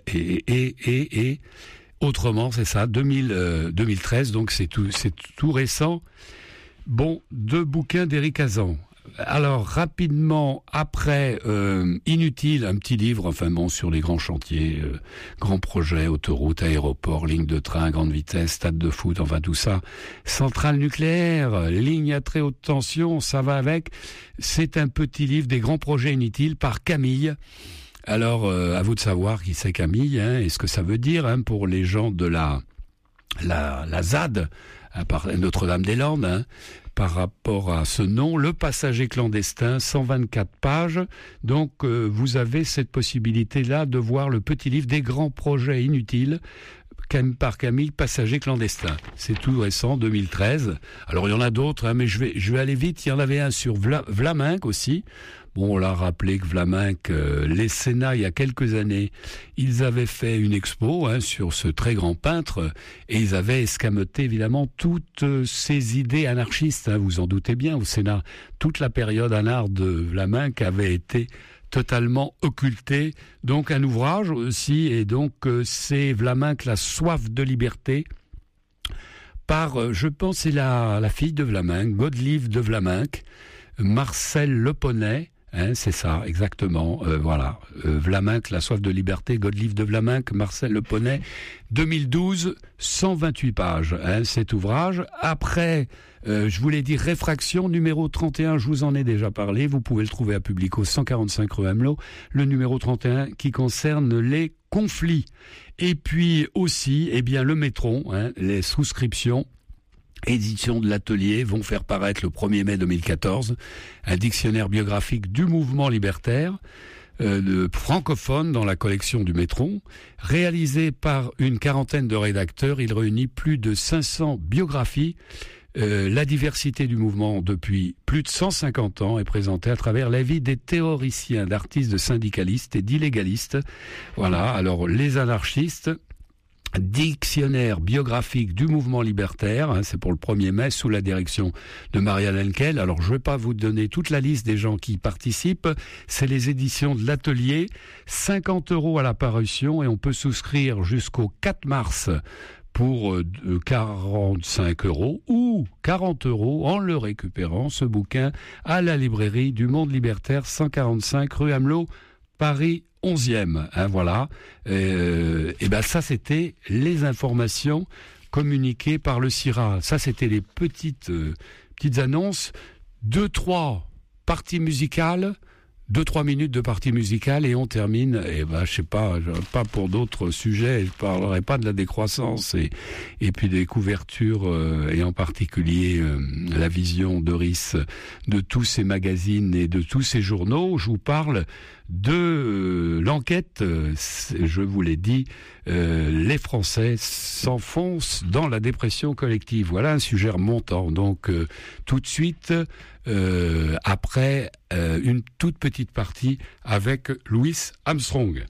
et autrement, c'est ça, 2013, donc c'est tout récent. Bon, 2 bouquins d'Éric Hazan. Alors, rapidement, après, Inutile, un petit livre, sur les grands chantiers, grands projets, autoroutes, aéroports, lignes de train, grande vitesse, stade de foot, tout ça. Centrale nucléaire, ligne à très haute tension, ça va avec. C'est un petit livre des grands projets inutiles par Camille. Alors, à vous de savoir qui c'est Camille, et ce que ça veut dire, pour les gens de la ZAD, à Notre-Dame-des-Landes, par rapport à ce nom, Le Passager clandestin, 124 pages. Donc, vous avez cette possibilité-là de voir le petit livre des grands projets inutiles par Camille, Passager clandestin. C'est tout récent, 2013. Alors, il y en a d'autres, mais je vais aller vite. Il y en avait un sur Vlaminck aussi. Bon, on l'a rappelé que Vlaminck, les Sénats, il y a quelques années, ils avaient fait une expo sur ce très grand peintre et ils avaient escamoté évidemment toutes ces idées anarchistes. Vous en doutez bien, au Sénat, toute la période anard de Vlaminck avait été totalement occultée. Donc un ouvrage aussi, et donc c'est Vlaminck, La soif de liberté, par, je pense, c'est la fille de Vlaminck, Godelieve de Vlaminck, Marcel Le Poney, C'est ça, exactement. Voilà. Vlaminck, La soif de liberté, Godelieve de Vlaminck, Marcel Le Poney, 2012, 128 pages, cet ouvrage. Après, je voulais dire Réfraction, numéro 31, je vous en ai déjà parlé. Vous pouvez le trouver à Publico, 145 rue Amelot. Le numéro 31 qui concerne les conflits. Et puis aussi, le Métron, les souscriptions. Édition de l'Atelier vont faire paraître le 1er mai 2014 un dictionnaire biographique du mouvement libertaire francophone dans la collection du Métron. Réalisé par une quarantaine de rédacteurs, il réunit plus de 500 biographies. La diversité du mouvement depuis plus de 150 ans est présentée à travers la vie des théoriciens, d'artistes, de syndicalistes et d'illégalistes. Voilà, alors les anarchistes... Dictionnaire biographique du mouvement libertaire, c'est pour le 1er mai, sous la direction de Marianne Henkel. Alors, je ne vais pas vous donner toute la liste des gens qui participent. C'est les éditions de l'Atelier. 50 € à la parution et on peut souscrire jusqu'au 4 mars pour 45 € ou 40 € en le récupérant, ce bouquin, à la librairie du Monde Libertaire, 145 rue Amelot, Paris 11e, voilà. Ça, c'était les informations communiquées par le CIRA. Ça, c'était les petites annonces. 2-3 parties musicales, 2-3 minutes de partie musicale et on termine. Je sais pas pour d'autres sujets, je parlerai pas de la décroissance et puis des couvertures et en particulier la vision d'Euris de tous ces magazines et de tous ces journaux. Je vous parle de l'enquête, je vous l'ai dit, les Français s'enfoncent dans la dépression collective. Voilà un sujet remontant. Donc tout de suite, après une toute petite partie avec Louis Armstrong.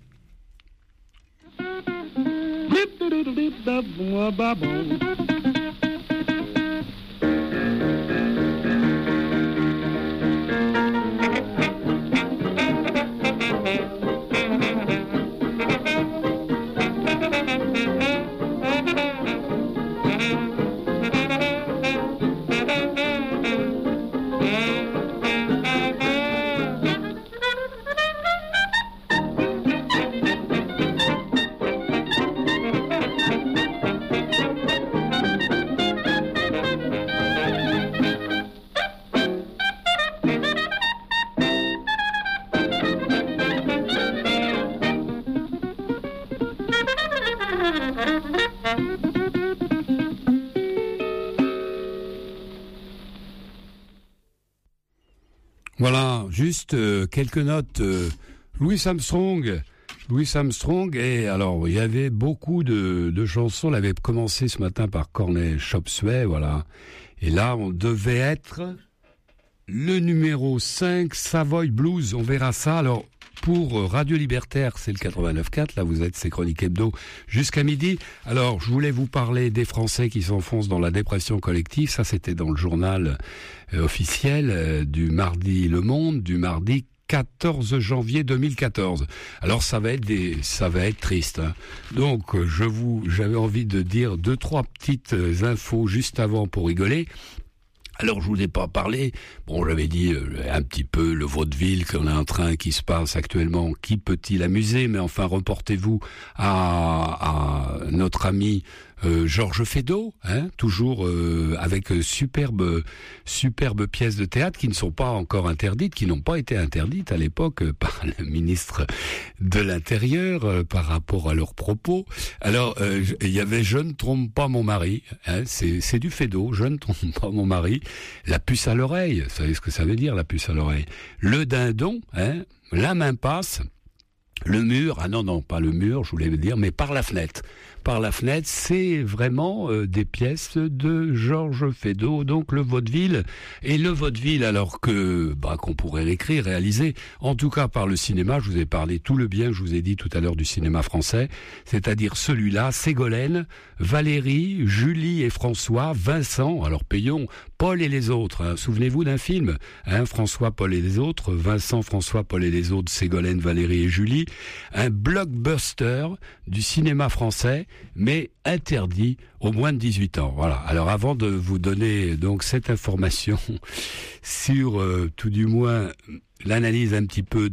Voilà, juste quelques notes. Louis Armstrong, et alors il y avait beaucoup de chansons. On avait commencé ce matin par Corneille Chop-Suey, voilà. Et là, on devait être le numéro 5, Savoy Blues. On verra ça. Alors, pour Radio Libertaire, c'est le 89.4. Là, vous êtes, c'est Chronique Hebdo jusqu'à midi. Alors, je voulais vous parler des Français qui s'enfoncent dans la dépression collective. Ça, c'était dans le journal officiel du mardi Le Monde, du mardi 14 janvier 2014. Alors, ça va être triste, Donc, j'avais envie de dire 2-3 petites infos juste avant pour rigoler. Alors, je vous ai pas parlé, j'avais dit un petit peu le vaudeville qu'on est en train, qui se passe actuellement, qui peut-il amuser, mais enfin, reportez-vous à notre ami Georges Feydeau, toujours avec superbe pièces de théâtre qui ne sont pas encore interdites, qui n'ont pas été interdites à l'époque par le ministre de l'Intérieur par rapport à leurs propos. Alors, il y avait Je ne trompe pas mon mari, c'est du Feydeau, Je ne trompe pas mon mari, La puce à l'oreille, vous savez ce que ça veut dire, la puce à l'oreille, Le dindon, La main passe, Le mur, non, pas le mur, je voulais dire, mais Par la fenêtre. Par la fenêtre, c'est vraiment des pièces de Georges Feydeau, donc le vaudeville. Et le vaudeville, alors que qu'on pourrait l'écrire, réaliser, en tout cas par le cinéma, je vous ai parlé tout le bien que je vous ai dit tout à l'heure du cinéma français, c'est-à-dire celui-là, Ségolène, Valérie, Julie et François, Vincent, alors payons, Paul et les autres, souvenez-vous d'un film, François, Paul et les autres, Vincent, François, Paul et les autres, Ségolène, Valérie et Julie, un blockbuster du cinéma français, mais interdit aux moins de 18 ans. Voilà. Alors avant de vous donner donc cette information sur tout du moins l'analyse un petit peu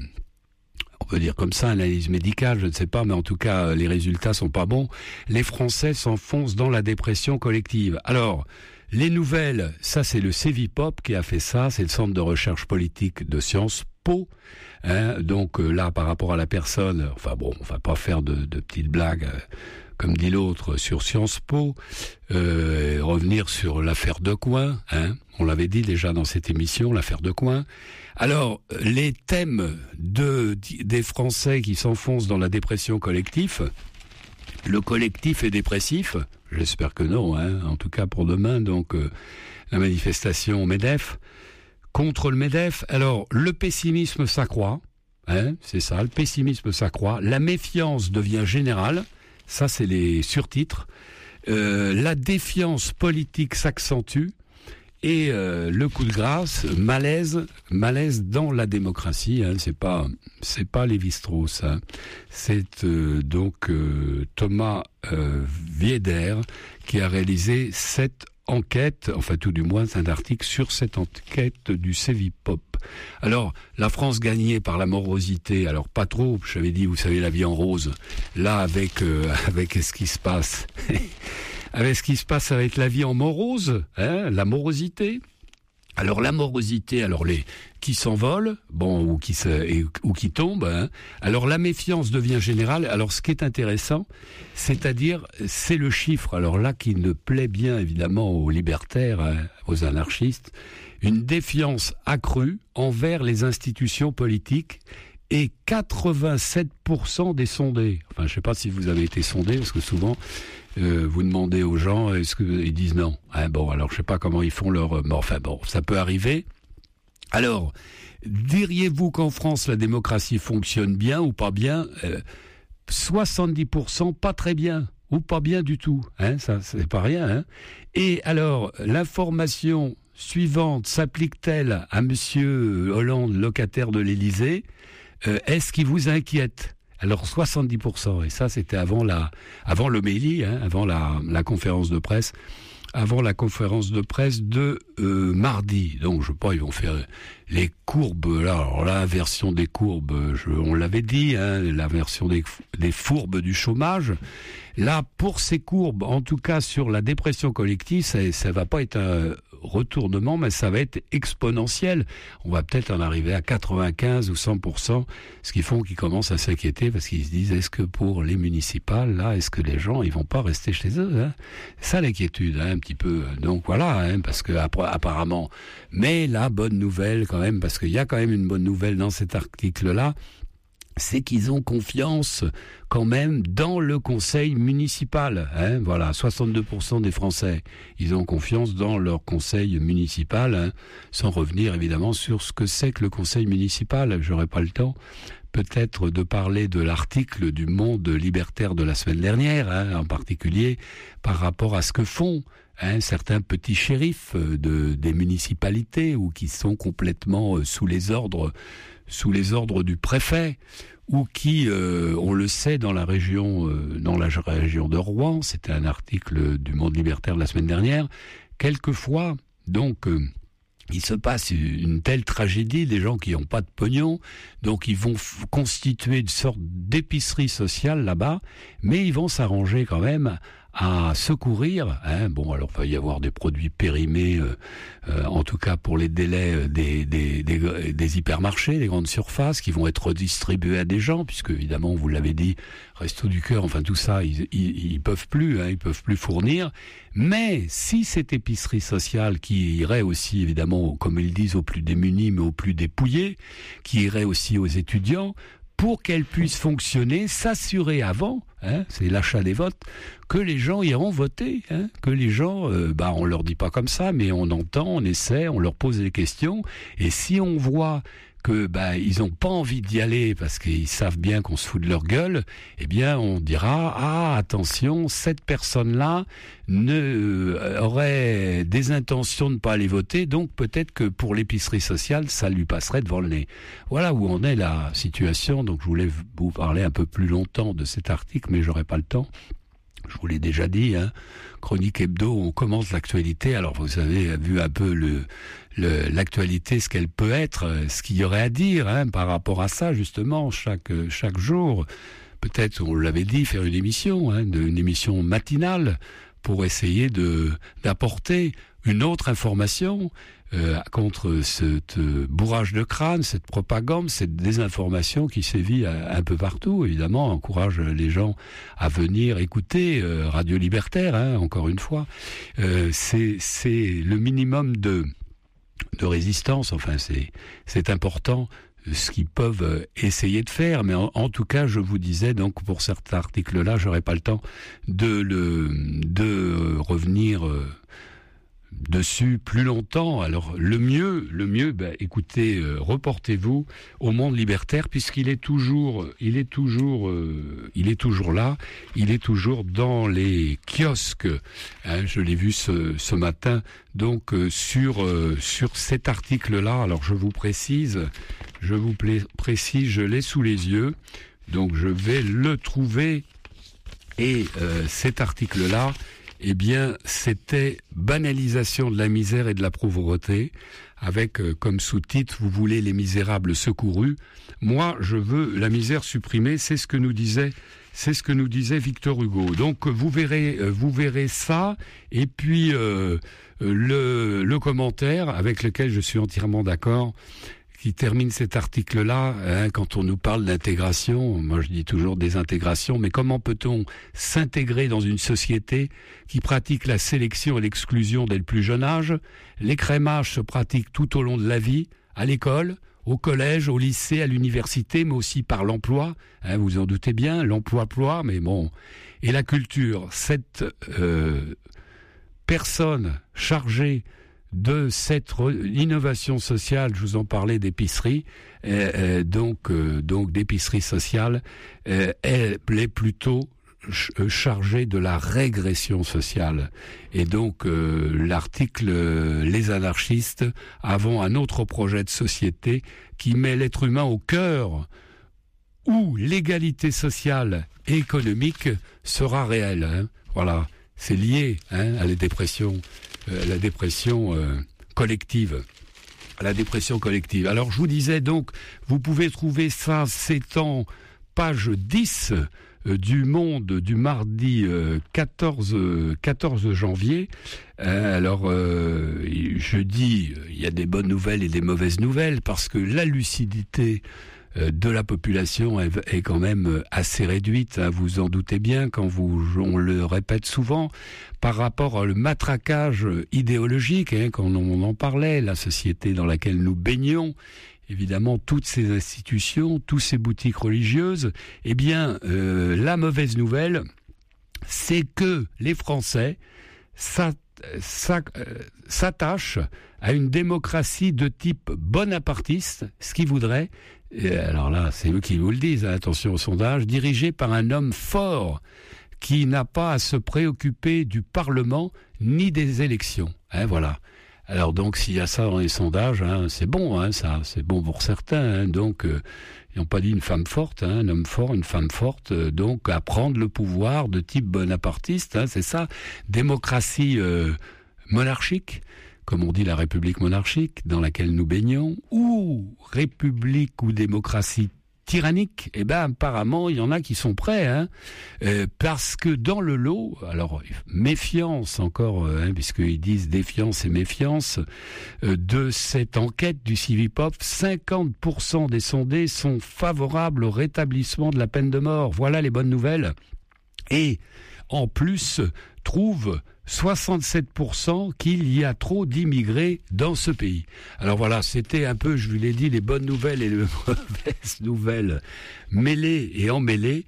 on peut dire comme ça, analyse médicale, je ne sais pas, mais en tout cas, les résultats sont pas bons. Les Français s'enfoncent dans la dépression collective. Alors, les nouvelles, ça c'est le Cevipop qui a fait ça, c'est le Centre de recherche politique de Sciences Po. Donc là, par rapport à la personne, enfin bon, on va pas faire de petites blagues, comme dit l'autre, sur Sciences Po, revenir sur l'affaire Decoing, on l'avait dit déjà dans cette émission, l'affaire Decoing. Alors, les thèmes des Français qui s'enfoncent dans la dépression collective, le collectif est dépressif, j'espère que non, en tout cas pour demain, donc la manifestation au MEDEF, contre le MEDEF. Alors, le pessimisme s'accroît, c'est ça, le pessimisme s'accroît, la méfiance devient générale, ça c'est les surtitres, la défiance politique s'accentue, et le coup de grâce, malaise dans la démocratie, c'est pas Lévi-Strauss, c'est donc Thomas Vieder qui a réalisé cette enquête, enfin tout du moins un article sur cette enquête du Cevipop. Alors, la France gagnée par la morosité, alors pas trop, j'avais dit, vous savez, la vie en rose, là avec ce qui se passe... Avec ce qui se passe avec la vie en morose, la morosité. Alors la morosité, alors les qui s'envolent, ou qui tombent. Alors la méfiance devient générale. Alors ce qui est intéressant, c'est-à-dire c'est le chiffre. Alors là qui ne plaît bien évidemment aux libertaires, aux anarchistes, une défiance accrue envers les institutions politiques. Et 87% des sondés. Enfin, je sais pas si vous avez été sondé, parce que souvent, vous demandez aux gens, ils disent non. Bon, alors je sais pas comment ils font leur... Enfin bon, ça peut arriver. Alors, diriez-vous qu'en France, la démocratie fonctionne bien ou pas bien 70% pas très bien, ou pas bien du tout. Ça, c'est pas rien. Et alors, l'information suivante s'applique-t-elle à Monsieur Hollande, locataire de l'Élysée ? Est-ce qui vous inquiète ? Alors 70%, et ça c'était avant l'homélie, avant la conférence de presse, de mardi. Donc je sais pas, ils vont faire les courbes, là, alors l'inversion des courbes, on l'avait dit, l'inversion des fourbes du chômage. Là, pour ces courbes, en tout cas sur la dépression collective, ça va pas être un retournement, mais ça va être exponentiel. On va peut-être en arriver à 95 ou 100%, ce qui font qu'ils commencent à s'inquiéter parce qu'ils se disent, est-ce que pour les municipales, là, est-ce que les gens, ils vont pas rester chez eux, C'est ça l'inquiétude, un petit peu. Donc voilà, parce que apparemment, mais la bonne nouvelle quand même, parce qu'il y a quand même une bonne nouvelle dans cet article-là, c'est qu'ils ont confiance quand même dans le conseil municipal. Voilà, 62% des Français, ils ont confiance dans leur conseil municipal, sans revenir évidemment sur ce que c'est que le conseil municipal. J'aurais pas le temps peut-être de parler de l'article du Monde libertaire de la semaine dernière, en particulier par rapport à ce que font certains petits shérifs des municipalités ou qui sont complètement sous les ordres du préfet, ou qui, on le sait, dans la région de Rouen, c'était un article du Monde libertaire de la semaine dernière, quelquefois, donc, il se passe une telle tragédie, des gens qui n'ont pas de pognon, donc ils vont constituer une sorte d'épicerie sociale là-bas, mais ils vont s'arranger quand même à secourir. Bon, alors il va y avoir des produits périmés, en tout cas pour les délais des hypermarchés, des grandes surfaces, qui vont être redistribués à des gens, puisque évidemment, vous l'avez dit, Restos du Cœur, enfin tout ça, ils peuvent plus, ils peuvent plus fournir. Mais si cette épicerie sociale qui irait aussi, évidemment, comme ils disent, aux plus démunis, mais aux plus dépouillés, qui irait aussi aux étudiants, pour qu'elle puisse fonctionner, s'assurer avant, c'est l'achat des votes, que les gens iront voter, que les gens, on leur dit pas comme ça, mais on entend, on essaie, on leur pose des questions, et si on voit que ils ont pas envie d'y aller parce qu'ils savent bien qu'on se fout de leur gueule, eh bien on dira attention, cette personne-là aurait des intentions de ne pas aller voter, donc peut-être que pour l'épicerie sociale ça lui passerait devant le nez. Voilà où en est la situation. Donc je voulais vous parler un peu plus longtemps de cet article, mais j'aurai pas le temps. Je vous l'ai déjà dit, hein, Chronique Hebdo, on commence l'actualité. Alors vous avez vu un peu l'actualité, ce qu'elle peut être, ce qu'il y aurait à dire hein, par rapport à ça, justement, chaque jour. Peut-être, on l'avait dit, faire une émission matinale pour essayer d'apporter une autre information contre ce bourrage de crâne, cette propagande, cette désinformation qui sévit un peu partout. Évidemment, encourage les gens à venir écouter Radio Libertaire, hein, encore une fois. C'est le minimum de résistance, enfin c'est important ce qu'ils peuvent essayer de faire, mais en tout cas, je vous disais, donc pour cet article-là, j'aurais pas le temps de revenir dessus plus longtemps. Alors le mieux, écoutez, reportez-vous au Monde Libertaire, puisqu'il est toujours là, il est toujours dans les kiosques. Hein, je l'ai vu ce matin. Donc sur cet article-là, alors je vous précise, je l'ai sous les yeux, donc je vais le trouver. Et cet article-là, eh bien, c'était banalisation de la misère et de la pauvreté, avec comme sous-titre, vous voulez les misérables secourus. Moi, je veux la misère supprimée. C'est ce que nous disait Victor Hugo. Donc, vous verrez ça, et puis le commentaire avec lequel je suis entièrement d'accord, qui termine cet article-là, hein, quand on nous parle d'intégration, moi je dis toujours désintégration, mais comment peut-on s'intégrer dans une société qui pratique la sélection et l'exclusion dès le plus jeune âge? L'écrémage se pratique tout au long de la vie, à l'école, au collège, au lycée, à l'université, mais aussi par l'emploi, hein, vous en doutez bien, l'emploi, mais bon. Et la culture, cette personne chargée de cette innovation sociale, je vous en parlais d'épicerie, donc d'épicerie sociale, elle est plutôt chargée de la régression sociale. Et donc l'article Les anarchistes avons un autre projet de société qui met l'être humain au cœur, où l'égalité sociale et économique sera réelle. Hein. Voilà, c'est lié hein, à la dépression collective. La dépression collective. Alors je vous disais donc, vous pouvez trouver ça, c'est en page 10 du Monde du mardi 14 janvier. Alors je dis, il y a des bonnes nouvelles et des mauvaises nouvelles, parce que la lucidité de la population est quand même assez réduite, hein, vous en doutez bien, on le répète souvent, par rapport au matraquage idéologique, hein, quand on en parlait, la société dans laquelle nous baignons, évidemment toutes ces institutions, toutes ces boutiques religieuses, eh bien la mauvaise nouvelle, c'est que les Français s'attachent à une démocratie de type bonapartiste, ce qui voudrait, alors là c'est eux qui vous le disent, attention au sondage, dirigé par un homme fort qui n'a pas à se préoccuper du Parlement ni des élections. Hein, voilà. Alors donc s'il y a ça dans les sondages, hein, c'est bon, hein, ça, c'est bon pour certains. Hein, donc ils n'ont pas dit une femme forte, hein, un homme fort, une femme forte. Donc à prendre le pouvoir de type bonapartiste, hein, c'est ça. Démocratie monarchique, comme on dit la République monarchique dans laquelle nous baignons, ou république ou démocratie tyrannique, eh ben apparemment il y en a qui sont prêts, hein, parce que dans le lot, alors méfiance encore, hein, puisqu'ils disent défiance et méfiance, de cette enquête du Civipop, 50% des sondés sont favorables au rétablissement de la peine de mort. Voilà les bonnes nouvelles. Et en plus trouvent 67% qu'il y a trop d'immigrés dans ce pays. Alors voilà, c'était un peu, je vous l'ai dit, les bonnes nouvelles et les mauvaises nouvelles mêlées et emmêlées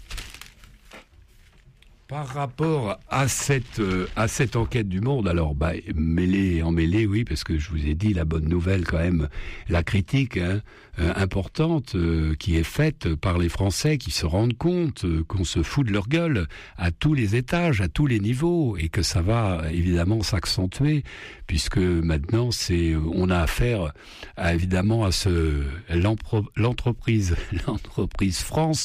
par rapport à cette enquête du Monde. Alors, mêlée et emmêlée, oui, parce que je vous ai dit la bonne nouvelle quand même, la critique importante qui est faite par les Français qui se rendent compte qu'on se fout de leur gueule à tous les étages, à tous les niveaux, et que ça va évidemment s'accentuer, puisque maintenant on a affaire évidemment à l'entreprise France,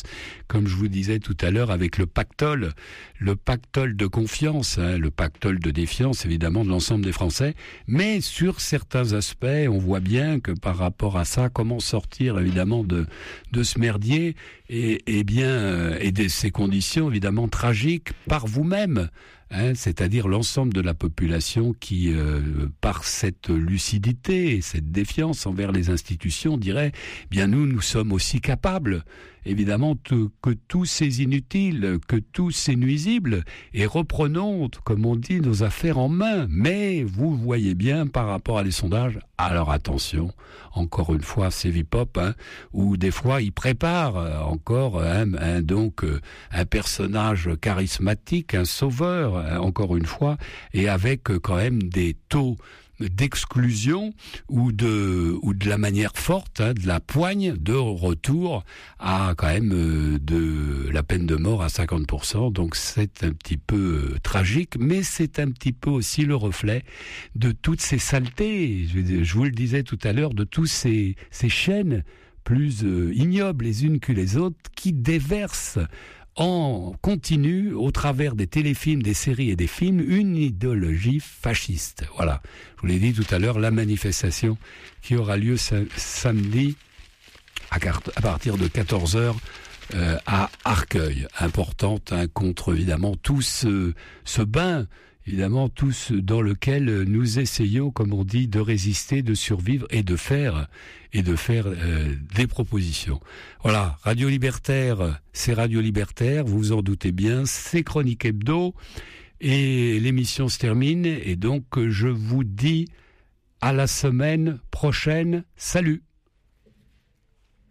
comme je vous disais tout à l'heure, avec le pactole de confiance, le pactole de défiance, évidemment, de l'ensemble des Français. Mais sur certains aspects, on voit bien que par rapport à ça, comment sortir, évidemment, de ce merdier et de ces conditions, évidemment, tragiques par vous-même. C'est-à-dire l'ensemble de la population qui, par cette lucidité et cette défiance envers les institutions, dirait, bien nous sommes aussi capables, évidemment, que tous ces inutiles, que tous ces nuisibles, et reprenons, comme on dit, nos affaires en main. Mais vous voyez bien, par rapport à les sondages, alors attention, encore une fois, c'est Vipop, où des fois ils préparent encore un personnage charismatique, un sauveur, encore une fois, et avec quand même des taux d'exclusion ou de la manière forte, de la poigne de retour à quand même de la peine de mort à 50%. Donc c'est un petit peu tragique, mais c'est un petit peu aussi le reflet de toutes ces saletés, je vous le disais tout à l'heure, de tous ces chaînes plus ignobles les unes que les autres qui déversent en continu, au travers des téléfilms, des séries et des films, une idéologie fasciste. Voilà, je vous l'ai dit tout à l'heure, la manifestation qui aura lieu samedi à partir de 14h à Arcueil. Importante, contre évidemment tout ce bain, évidemment tout ce dans lequel nous essayons, comme on dit, de résister, de survivre et de faire des propositions. Voilà, Radio Libertaire, c'est Radio Libertaire, vous vous en doutez bien, c'est Chronique Hebdo, et l'émission se termine, et donc je vous dis à la semaine prochaine. Salut!